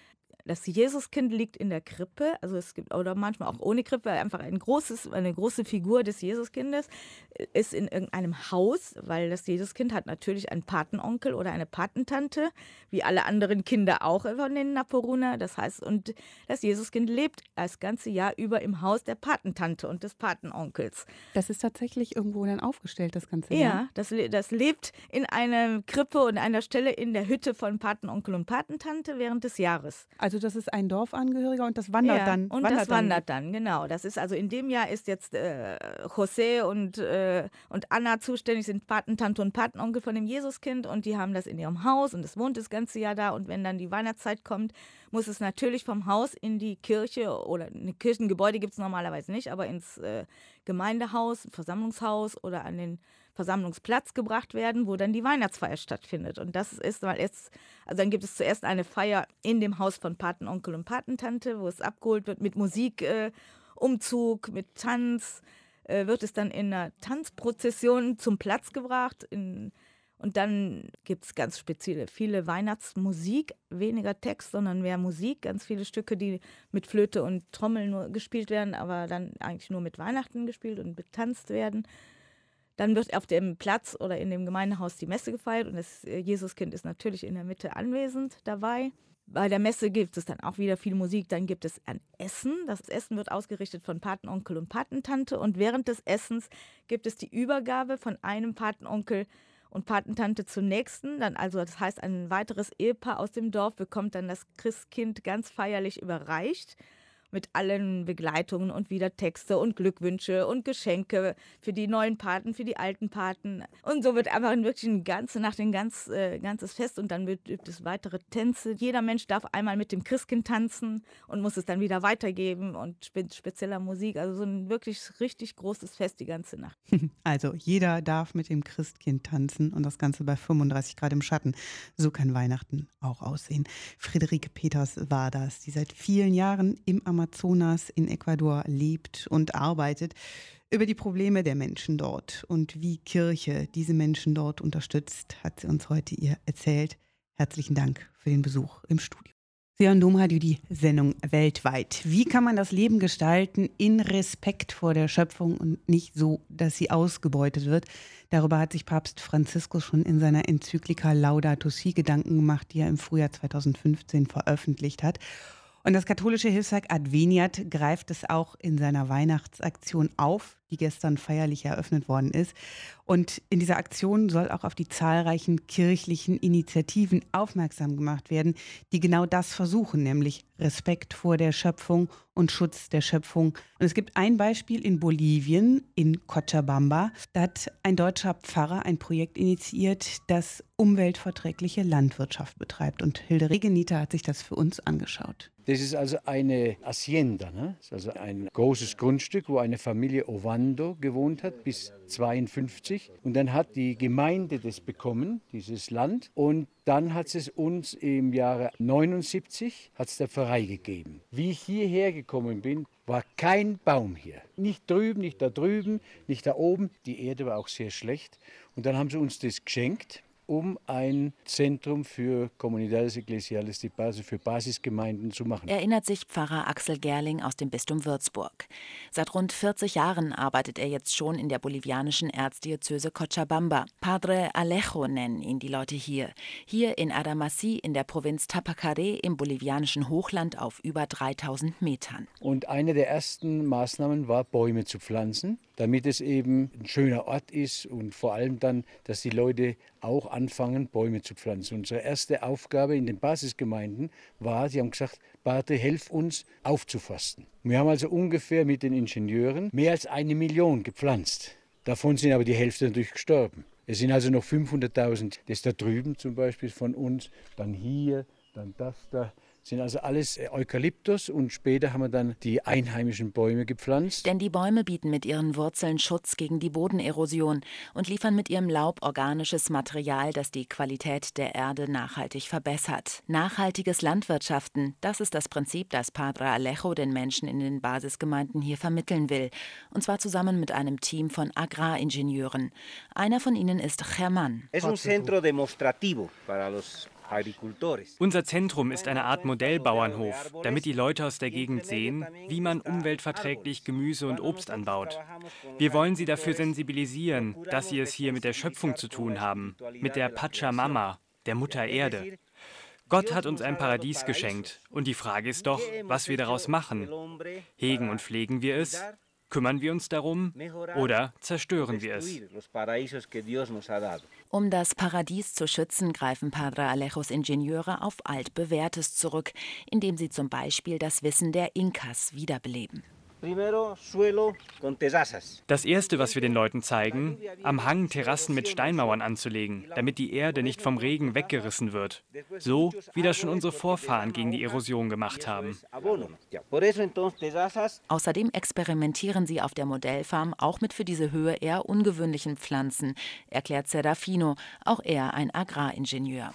Das Jesuskind liegt in der Krippe, also es gibt oder manchmal auch ohne Krippe, einfach ein großes, eine große Figur des Jesuskindes, ist in irgendeinem Haus, weil das Jesuskind hat natürlich einen Patenonkel oder eine Patentante, wie alle anderen Kinder auch von den Naporuna. Das heißt, und das Jesuskind lebt das ganze Jahr über im Haus der Patentante und des Patenonkels. Das ist tatsächlich irgendwo dann aufgestellt, das ganze Jahr? Ja, das, das lebt in einer Krippe und einer Stelle in der Hütte von Patenonkel und Patentante während des Jahres. Also das ist ein Dorfangehöriger und das wandert ja, dann. Und wandert das dann. wandert dann, genau. Das ist also in dem Jahr ist jetzt äh, José und, äh, und Anna zuständig, sind Patentante und Patenonkel von dem Jesuskind und die haben das in ihrem Haus und es wohnt das ganze Jahr da und wenn dann die Weihnachtszeit kommt, muss es natürlich vom Haus in die Kirche oder ein Kirchengebäude gibt es normalerweise nicht, aber ins äh, Gemeindehaus, Versammlungshaus oder an den Versammlungsplatz gebracht werden, wo dann die Weihnachtsfeier stattfindet. Und das ist mal jetzt, also dann gibt es zuerst eine Feier in dem Haus von Patenonkel und Patentante, wo es abgeholt wird mit Musik, äh, Umzug, mit Tanz, äh, wird es dann in einer Tanzprozession zum Platz gebracht. In, und dann gibt es ganz spezielle, viele Weihnachtsmusik, weniger Text, sondern mehr Musik, ganz viele Stücke, die mit Flöte und Trommel nur gespielt werden, aber dann eigentlich nur mit Weihnachten gespielt und betanzt werden. Dann wird auf dem Platz oder in dem Gemeindehaus die Messe gefeiert und das Jesuskind ist natürlich in der Mitte anwesend dabei. Bei der Messe gibt es dann auch wieder viel Musik, dann gibt es ein Essen. Das Essen wird ausgerichtet von Patenonkel und Patentante und während des Essens gibt es die Übergabe von einem Patenonkel und Patentante zum nächsten. Dann also, das heißt, ein weiteres Ehepaar aus dem Dorf bekommt dann das Christkind ganz feierlich überreicht mit allen Begleitungen und wieder Texte und Glückwünsche und Geschenke für die neuen Paten, für die alten Paten. Und so wird einfach wirklich eine ganze Nacht ein ganz, äh, ganzes Fest und dann gibt es weitere Tänze. Jeder Mensch darf einmal mit dem Christkind tanzen und muss es dann wieder weitergeben und mit spezieller Musik. Also so ein wirklich richtig großes Fest die ganze Nacht. Also jeder darf mit dem Christkind tanzen und das Ganze bei fünfunddreißig Grad im Schatten. So kann Weihnachten auch aussehen. Friederike Peters war das, die seit vielen Jahren im Amazonas in Ecuador lebt und arbeitet, über die Probleme der Menschen dort und wie Kirche diese Menschen dort unterstützt, hat sie uns heute ihr erzählt. Herzlichen Dank für den Besuch im Studio. Sie hören Domradio, die Sendung Weltweit. Wie kann man das Leben gestalten in Respekt vor der Schöpfung und nicht so, dass sie ausgebeutet wird? Darüber hat sich Papst Franziskus schon in seiner Enzyklika Laudato Si Gedanken gemacht, die er im Frühjahr zweitausendfünfzehn veröffentlicht hat. Und das katholische Hilfswerk Adveniat greift es auch in seiner Weihnachtsaktion auf, die gestern feierlich eröffnet worden ist. Und in dieser Aktion soll auch auf die zahlreichen kirchlichen Initiativen aufmerksam gemacht werden, die genau das versuchen, nämlich Respekt vor der Schöpfung und Schutz der Schöpfung. Und es gibt ein Beispiel in Bolivien, in Cochabamba. Da hat ein deutscher Pfarrer ein Projekt initiiert, das umweltverträgliche Landwirtschaft betreibt. Und Hilde Regenita hat sich das für uns angeschaut. Das ist also eine Hacienda, ne? Das ist also ein großes Grundstück, wo eine Familie Ovando gewohnt hat bis zweiundfünfzig. Und dann hat die Gemeinde das bekommen, dieses Land. Und dann hat es uns im Jahre neunundsiebzig hat's der Pfarrei gegeben. Wie ich hierher gekommen bin, war kein Baum hier. Nicht drüben, nicht da drüben, nicht da oben. Die Erde war auch sehr schlecht. Und dann haben sie uns das geschenkt, um ein Zentrum für Comunidades Eclesiales de Base, für Basisgemeinden zu machen. Erinnert sich Pfarrer Axel Gerling aus dem Bistum Würzburg. Seit rund vierzig Jahren arbeitet er jetzt schon in der bolivianischen Erzdiözese Cochabamba. Padre Alejo nennen ihn die Leute hier. Hier in Aramasí in der Provinz Tapacaré im bolivianischen Hochland auf über dreitausend Metern. Und eine der ersten Maßnahmen war, Bäume zu pflanzen, damit es eben ein schöner Ort ist und vor allem dann, dass die Leute auch anfangen, Bäume zu pflanzen. Unsere erste Aufgabe in den Basisgemeinden war, sie haben gesagt, Padre, helf uns aufzuforsten. Wir haben also ungefähr mit den Ingenieuren mehr als eine Million gepflanzt. Davon sind aber die Hälfte natürlich gestorben. Es sind also noch fünfhunderttausend, das da drüben zum Beispiel von uns, dann hier, dann das da. Sind also alles Eukalyptus und später haben wir dann die einheimischen Bäume gepflanzt. Denn die Bäume bieten mit ihren Wurzeln Schutz gegen die Bodenerosion und liefern mit ihrem Laub organisches Material, das die Qualität der Erde nachhaltig verbessert. Nachhaltiges Landwirtschaften, das ist das Prinzip, das Padre Alejo den Menschen in den Basisgemeinden hier vermitteln will. Und zwar zusammen mit einem Team von Agraringenieuren. Einer von ihnen ist Germán. Es un centro demostrativo para los Unser Zentrum ist eine Art Modellbauernhof, damit die Leute aus der Gegend sehen, wie man umweltverträglich Gemüse und Obst anbaut. Wir wollen sie dafür sensibilisieren, dass sie es hier mit der Schöpfung zu tun haben, mit der Pachamama, der Mutter Erde. Gott hat uns ein Paradies geschenkt und die Frage ist doch, was wir daraus machen. Hegen und pflegen wir es? Kümmern wir uns darum oder zerstören wir es? Um das Paradies zu schützen, greifen Padre Alejos Ingenieure auf Altbewährtes zurück, indem sie zum Beispiel das Wissen der Inkas wiederbeleben. Das Erste, was wir den Leuten zeigen, am Hang Terrassen mit Steinmauern anzulegen, damit die Erde nicht vom Regen weggerissen wird. So, wie das schon unsere Vorfahren gegen die Erosion gemacht haben. Außerdem experimentieren sie auf der Modellfarm auch mit für diese Höhe eher ungewöhnlichen Pflanzen, erklärt Serafino, auch er ein Agraringenieur.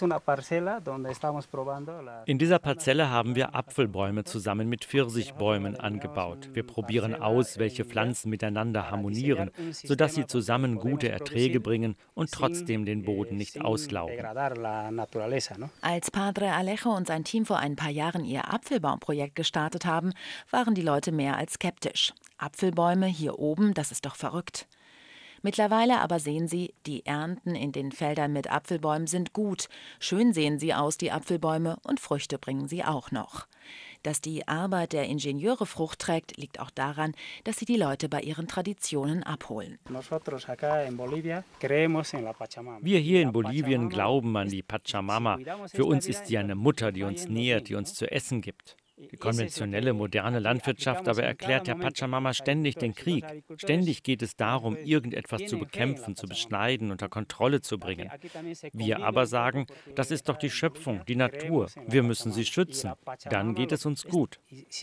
In dieser Parzelle haben wir Apfelbäume zusammen mit Pfirsichbäumen angebaut. Wir probieren aus, welche Pflanzen miteinander harmonieren, sodass sie zusammen gute Erträge bringen und trotzdem den Boden nicht auslaugen. Als Padre Alejo und sein Team vor ein paar Jahren ihr Apfelbaumprojekt gestartet haben, waren die Leute mehr als skeptisch. Apfelbäume hier oben, das ist doch verrückt. Mittlerweile aber sehen sie, die Ernten in den Feldern mit Apfelbäumen sind gut. Schön sehen sie aus, die Apfelbäume, und Früchte bringen sie auch noch. Dass die Arbeit der Ingenieure Frucht trägt, liegt auch daran, dass sie die Leute bei ihren Traditionen abholen. Wir hier in Bolivien glauben an die Pachamama. Für uns ist sie eine Mutter, die uns nährt, die uns zu essen gibt. Die konventionelle, moderne Landwirtschaft aber erklärt der Pachamama ständig den Krieg. Ständig geht es darum, irgendetwas zu bekämpfen, zu beschneiden, unter Kontrolle zu bringen. Wir aber sagen, das ist doch die Schöpfung, die Natur. Wir müssen sie schützen. Dann geht es uns gut.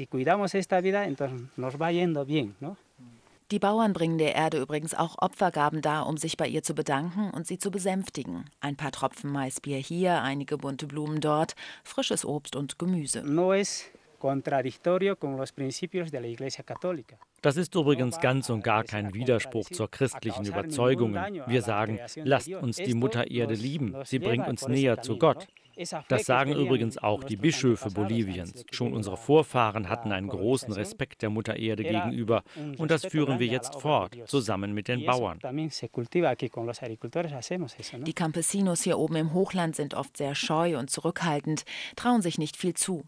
Die Bauern bringen der Erde übrigens auch Opfergaben dar, um sich bei ihr zu bedanken und sie zu besänftigen. Ein paar Tropfen Maisbier hier, einige bunte Blumen dort, frisches Obst und Gemüse. Das ist übrigens ganz und gar kein Widerspruch zur christlichen Überzeugung. Wir sagen, lasst uns die Mutter Erde lieben, sie bringt uns näher zu Gott. Das sagen übrigens auch die Bischöfe Boliviens. Schon unsere Vorfahren hatten einen großen Respekt der Mutter Erde gegenüber und das führen wir jetzt fort, zusammen mit den Bauern. Die Campesinos hier oben im Hochland sind oft sehr scheu und zurückhaltend, trauen sich nicht viel zu.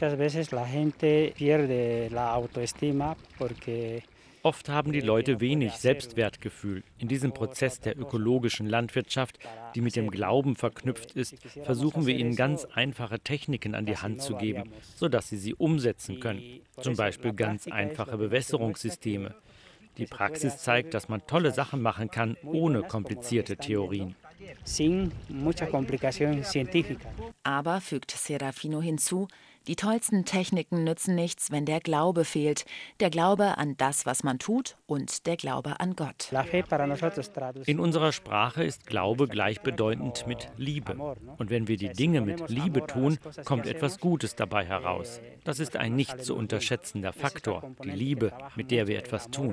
Oft haben die Leute wenig Selbstwertgefühl. In diesem Prozess der ökologischen Landwirtschaft, die mit dem Glauben verknüpft ist, versuchen wir ihnen ganz einfache Techniken an die Hand zu geben, sodass sie sie umsetzen können. Zum Beispiel ganz einfache Bewässerungssysteme. Die Praxis zeigt, dass man tolle Sachen machen kann, ohne komplizierte Theorien. Aber, fügt Serafino hinzu, die tollsten Techniken nützen nichts, wenn der Glaube fehlt. Der Glaube an das, was man tut, und der Glaube an Gott. In unserer Sprache ist Glaube gleichbedeutend mit Liebe. Und wenn wir die Dinge mit Liebe tun, kommt etwas Gutes dabei heraus. Das ist ein nicht zu unterschätzender Faktor, die Liebe, mit der wir etwas tun.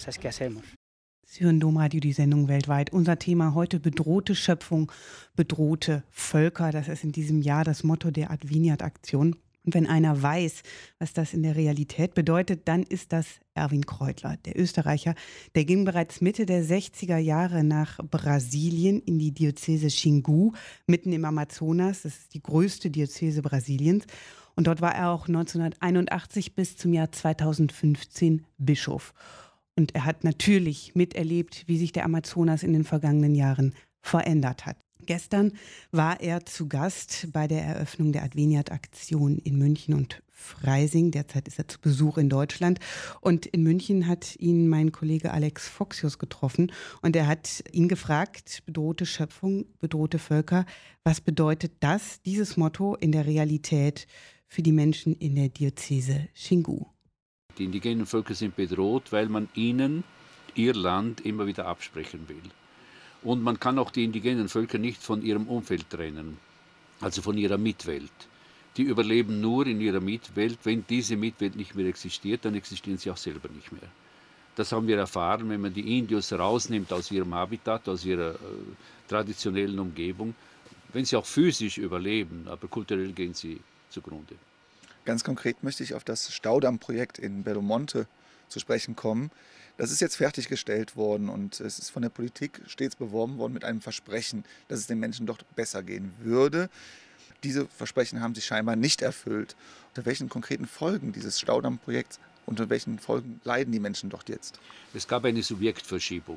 Sie hören Domradio, die Sendung weltweit. Unser Thema heute: bedrohte Schöpfung, bedrohte Völker. Das ist in diesem Jahr das Motto der Adveniat-Aktion. Und wenn einer weiß, was das in der Realität bedeutet, dann ist das Erwin Kreutler, der Österreicher. Der ging bereits Mitte der sechziger Jahre nach Brasilien in die Diözese Xingu, mitten im Amazonas. Das ist die größte Diözese Brasiliens. Und dort war er auch neunzehnhunderteinundachtzig bis zum Jahr zweitausendfünfzehn Bischof. Und er hat natürlich miterlebt, wie sich der Amazonas in den vergangenen Jahren verändert hat. Gestern war er zu Gast bei der Eröffnung der Adveniat-Aktion in München und Freising. Derzeit ist er zu Besuch in Deutschland. Und in München hat ihn mein Kollege Alex Foxius getroffen. Und er hat ihn gefragt: bedrohte Schöpfung, bedrohte Völker. Was bedeutet das, dieses Motto, in der Realität für die Menschen in der Diözese Xingu? Die indigenen Völker sind bedroht, weil man ihnen ihr Land immer wieder absprechen will. Und man kann auch die indigenen Völker nicht von ihrem Umfeld trennen, also von ihrer Mitwelt. Die überleben nur in ihrer Mitwelt. Wenn diese Mitwelt nicht mehr existiert, dann existieren sie auch selber nicht mehr. Das haben wir erfahren, wenn man die Indios rausnimmt aus ihrem Habitat, aus ihrer äh, traditionellen Umgebung. Wenn sie auch physisch überleben, aber kulturell gehen sie zugrunde. Ganz konkret möchte ich auf das Staudammprojekt in Belo Monte zu sprechen kommen. Das ist jetzt fertiggestellt worden und es ist von der Politik stets beworben worden mit einem Versprechen, dass es den Menschen doch besser gehen würde. Diese Versprechen haben sich scheinbar nicht erfüllt. Unter welchen konkreten Folgen dieses Staudammprojekts, unter welchen Folgen leiden die Menschen dort jetzt? Es gab eine Subjektverschiebung.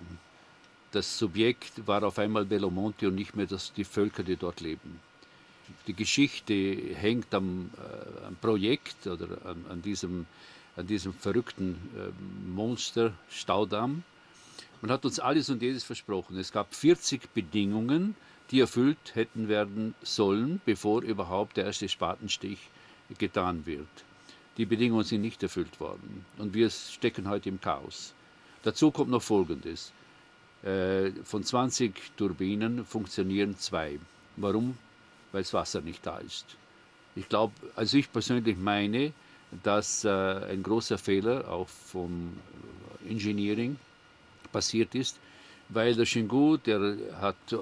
Das Subjekt war auf einmal Belo Monte und nicht mehr das, die Völker, die dort leben. Die Geschichte hängt am, äh, am Projekt oder an, an, diesem, an diesem verrückten äh, Monster Staudamm. Man hat uns alles und jedes versprochen. Es gab vierzig Bedingungen, die erfüllt hätten werden sollen, bevor überhaupt der erste Spatenstich getan wird. Die Bedingungen sind nicht erfüllt worden und wir stecken heute im Chaos. Dazu kommt noch Folgendes. Äh, von zwanzig Turbinen funktionieren zwei. Warum? Weil das Wasser nicht da ist. Ich glaube, also ich persönlich meine, dass äh, ein großer Fehler auch vom Engineering passiert ist, weil der Xingu, der hat äh,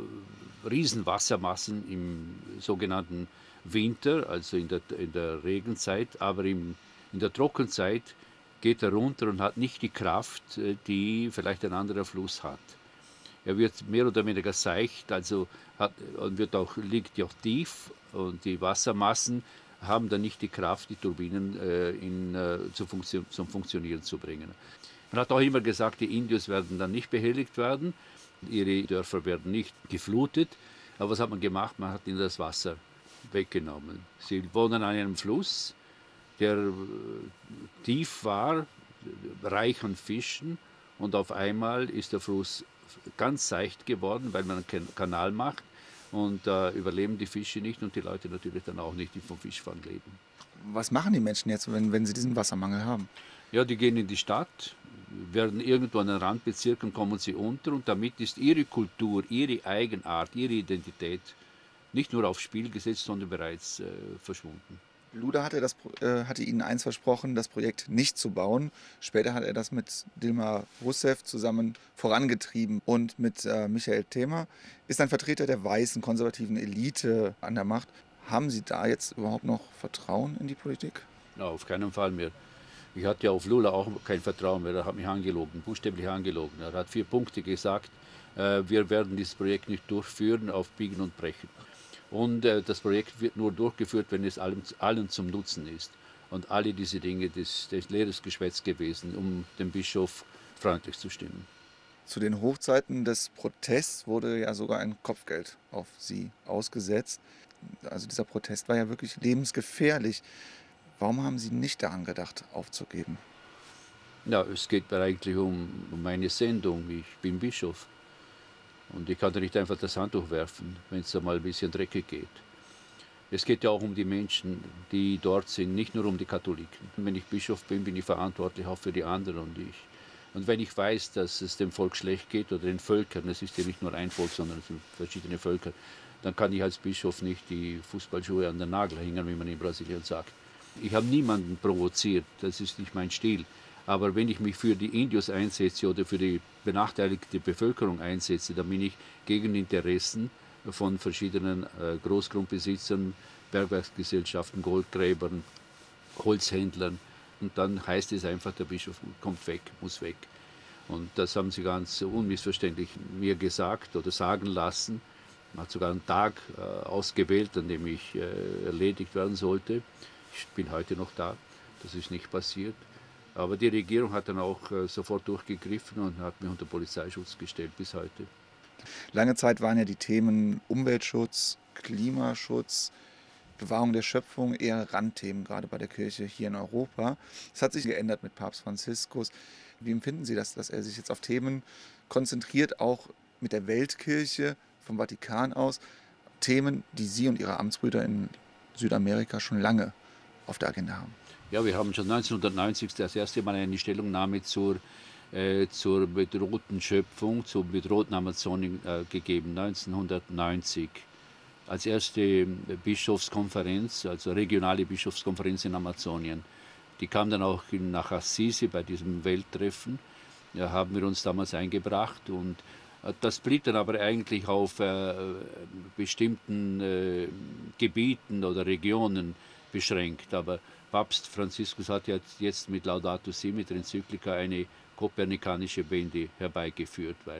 riesen Wassermassen im sogenannten Winter, also in der, in der Regenzeit, aber im, in der Trockenzeit geht er runter und hat nicht die Kraft, die vielleicht ein anderer Fluss hat. Er wird mehr oder weniger seicht, also hat, und wird auch, liegt ja auch tief, und die Wassermassen haben dann nicht die Kraft, die Turbinen äh, in, äh, zu Funktion, zum Funktionieren zu bringen. Man hat auch immer gesagt, die Indios werden dann nicht behelligt werden, ihre Dörfer werden nicht geflutet. Aber was hat man gemacht? Man hat ihnen das Wasser weggenommen. Sie wohnen an einem Fluss, der äh, tief war, reich an Fischen, und auf einmal ist der Fluss ganz seicht geworden, weil man einen Kanal macht, und äh, überleben die Fische nicht und die Leute natürlich dann auch nicht, die vom Fischfang leben. Was machen die Menschen jetzt, wenn, wenn sie diesen Wassermangel haben? Ja, die gehen in die Stadt, werden irgendwo an den Randbezirken, kommen sie unter, und damit ist ihre Kultur, ihre Eigenart, ihre Identität nicht nur aufs Spiel gesetzt, sondern bereits äh, verschwunden. Luda hatte, das, äh, hatte Ihnen eins versprochen, das Projekt nicht zu bauen. Später hat er das mit Dilma Rousseff zusammen vorangetrieben. Und mit äh, Michael Temer ist ein Vertreter der weißen konservativen Elite an der Macht. Haben Sie da jetzt überhaupt noch Vertrauen in die Politik? Ja, auf keinen Fall mehr. Ich hatte ja auf Lula auch kein Vertrauen mehr. Er hat mich angelogen, buchstäblich angelogen. Er hat vier Punkte gesagt. Äh, wir werden dieses Projekt nicht durchführen, auf Biegen und Brechen. Und äh, das Projekt wird nur durchgeführt, wenn es allen, allen zum Nutzen ist. Und alle diese Dinge, das, das ist leeres Geschwätz gewesen, um dem Bischof freundlich zu stimmen. Zu den Hochzeiten des Protests wurde ja sogar ein Kopfgeld auf Sie ausgesetzt. Also dieser Protest war ja wirklich lebensgefährlich. Warum haben Sie nicht daran gedacht, aufzugeben? Ja, es geht eigentlich um, um meine Sendung. Ich bin Bischof. Und ich kann da nicht einfach das Handtuch werfen, wenn es da mal ein bisschen dreckig geht. Es geht ja auch um die Menschen, die dort sind, nicht nur um die Katholiken. Wenn ich Bischof bin, bin ich verantwortlich auch für die anderen. Und, ich. und wenn ich weiß, dass es dem Volk schlecht geht oder den Völkern, es ist ja nicht nur ein Volk, sondern es sind verschiedene Völker, dann kann ich als Bischof nicht die Fußballschuhe an den Nagel hängen, wie man in Brasilien sagt. Ich habe niemanden provoziert, das ist nicht mein Stil. Aber wenn ich mich für die Indios einsetze oder für die benachteiligte Bevölkerung einsetze, dann bin ich gegen Interessen von verschiedenen äh, Großgrundbesitzern, Bergwerksgesellschaften, Goldgräbern, Holzhändlern. Und dann heißt es einfach, der Bischof kommt weg, muss weg. Und das haben sie ganz unmissverständlich mir gesagt oder sagen lassen. Man hat sogar einen Tag äh, ausgewählt, an dem ich äh, erledigt werden sollte. Ich bin heute noch da, das ist nicht passiert. Aber die Regierung hat dann auch äh, sofort durchgegriffen und hat mich unter Polizeischutz gestellt bis heute. Lange Zeit waren ja die Themen Umweltschutz, Klimaschutz, Bewahrung der Schöpfung eher Randthemen, gerade bei der Kirche hier in Europa. Es hat sich geändert mit Papst Franziskus. Wie empfinden Sie das, dass er sich jetzt auf Themen konzentriert, auch mit der Weltkirche vom Vatikan aus, Themen, die Sie und Ihre Amtsbrüder in Südamerika schon lange auf der Agenda haben? Ja, wir haben schon neunzehnhundertneunzig das erste Mal eine Stellungnahme zur, äh, zur bedrohten Schöpfung, zur bedrohten Amazonien äh, gegeben, neunzehnhundertneunzig. Als erste Bischofskonferenz, also regionale Bischofskonferenz in Amazonien. Die kam dann auch in, nach Assisi bei diesem Welttreffen, ja, haben wir uns damals eingebracht. Und äh, das blieb dann aber eigentlich auf äh, bestimmten äh, Gebieten oder Regionen beschränkt. Aber Papst Franziskus hat jetzt mit Laudato Si, mit der Enzyklika, eine kopernikanische Wende herbeigeführt, weil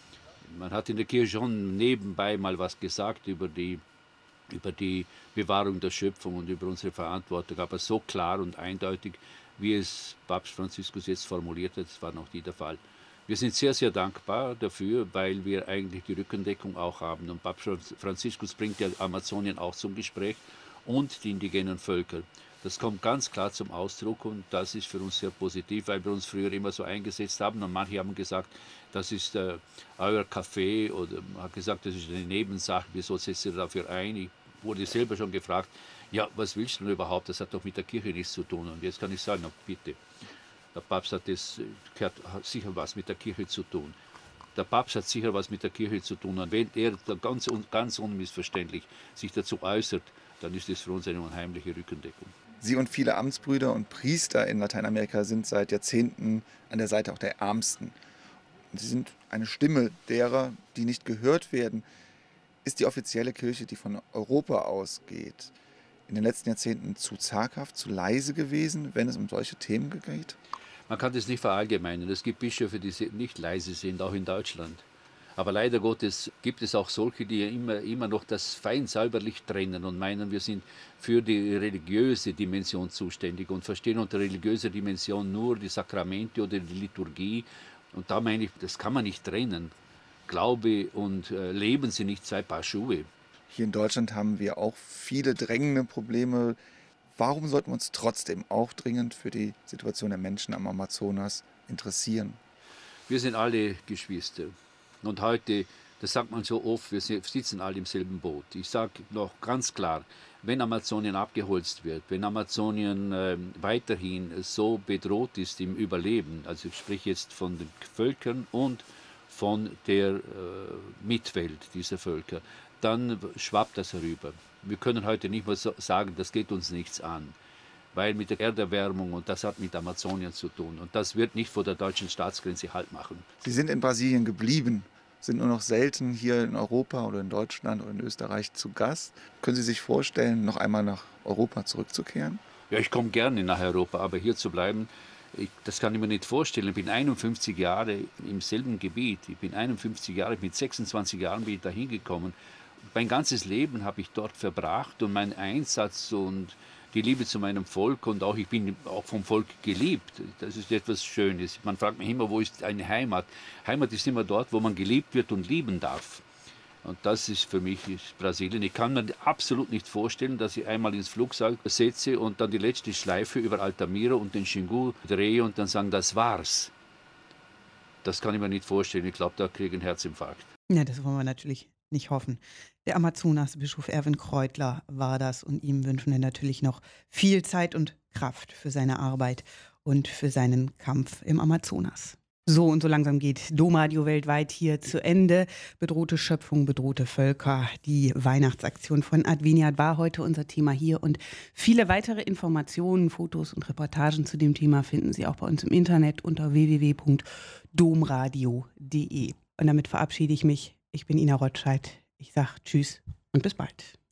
man hat in der Kirche schon nebenbei mal was gesagt über die, über die Bewahrung der Schöpfung und über unsere Verantwortung, aber so klar und eindeutig, wie es Papst Franziskus jetzt formuliert hat, das war noch nie der Fall. Wir sind sehr, sehr dankbar dafür, weil wir eigentlich die Rückendeckung auch haben. Und Papst Franziskus bringt ja Amazonien auch zum Gespräch und die indigenen Völker. Das kommt ganz klar zum Ausdruck und das ist für uns sehr positiv, weil wir uns früher immer so eingesetzt haben und manche haben gesagt, das ist äh, euer Café oder man hat gesagt, das ist eine Nebensache, wieso setzt ihr dafür ein? Ich wurde selber schon gefragt, ja, was willst du denn überhaupt, das hat doch mit der Kirche nichts zu tun. Und jetzt kann ich sagen, na, bitte, der Papst hat, das, hat sicher was mit der Kirche zu tun. Der Papst hat sicher was mit der Kirche zu tun und wenn er ganz, ganz unmissverständlich sich dazu äußert, dann ist das für uns eine unheimliche Rückendeckung. Sie und viele Amtsbrüder und Priester in Lateinamerika sind seit Jahrzehnten an der Seite auch der Ärmsten. Und sie sind eine Stimme derer, die nicht gehört werden. Ist die offizielle Kirche, die von Europa ausgeht, in den letzten Jahrzehnten zu zaghaft, zu leise gewesen, wenn es um solche Themen geht? Man kann das nicht verallgemeinern. Es gibt Bischöfe, die nicht leise sind, auch in Deutschland. Aber leider Gottes gibt es auch solche, die immer, immer noch das fein säuberlich trennen und meinen, wir sind für die religiöse Dimension zuständig und verstehen unter religiöser Dimension nur die Sakramente oder die Liturgie. Und da meine ich, das kann man nicht trennen. Glaube und äh, Leben sind nicht zwei Paar Schuhe. Hier in Deutschland haben wir auch viele drängende Probleme. Warum sollten wir uns trotzdem auch dringend für die Situation der Menschen am Amazonas interessieren? Wir sind alle Geschwister. Und heute, das sagt man so oft, wir sitzen alle im selben Boot. Ich sage noch ganz klar, wenn Amazonien abgeholzt wird, wenn Amazonien äh, weiterhin so bedroht ist im Überleben, also ich spreche jetzt von den Völkern und von der äh, Mitwelt dieser Völker, dann schwappt das herüber. Wir können heute nicht mehr so sagen, das geht uns nichts an, weil mit der Erderwärmung, und das hat mit Amazonien zu tun, und das wird nicht vor der deutschen Staatsgrenze Halt machen. Sie sind in Brasilien geblieben, sind nur noch selten hier in Europa oder in Deutschland oder in Österreich zu Gast. Können Sie sich vorstellen, noch einmal nach Europa zurückzukehren? Ja, ich komme gerne nach Europa, aber hier zu bleiben, ich, das kann ich mir nicht vorstellen. Ich bin einundfünfzig Jahre im selben Gebiet. Ich bin einundfünfzig Jahre, mit sechsundzwanzig Jahren bin ich da hingekommen. Mein ganzes Leben habe ich dort verbracht und mein Einsatz und die Liebe zu meinem Volk und auch ich bin auch vom Volk geliebt. Das ist etwas Schönes. Man fragt mich immer, wo ist eine Heimat? Heimat ist immer dort, wo man geliebt wird und lieben darf. Und das ist für mich ist Brasilien. Ich kann mir absolut nicht vorstellen, dass ich einmal ins Flugzeug setze und dann die letzte Schleife über Altamira und den Xingu drehe und dann sagen, das war's. Das kann ich mir nicht vorstellen. Ich glaube, da kriege ich einen Herzinfarkt. Ja, das wollen wir natürlich nicht hoffen. Der Amazonas-Bischof Erwin Kreutler war das und ihm wünschen wir natürlich noch viel Zeit und Kraft für seine Arbeit und für seinen Kampf im Amazonas. So und so langsam geht Domradio weltweit hier zu Ende. Bedrohte Schöpfung, bedrohte Völker. Die Weihnachtsaktion von Adveniat war heute unser Thema hier und viele weitere Informationen, Fotos und Reportagen zu dem Thema finden Sie auch bei uns im Internet unter w w w punkt domradio punkt de. Und damit verabschiede ich mich. Ich bin Ina Rotscheid. Ich sage Tschüss und bis bald.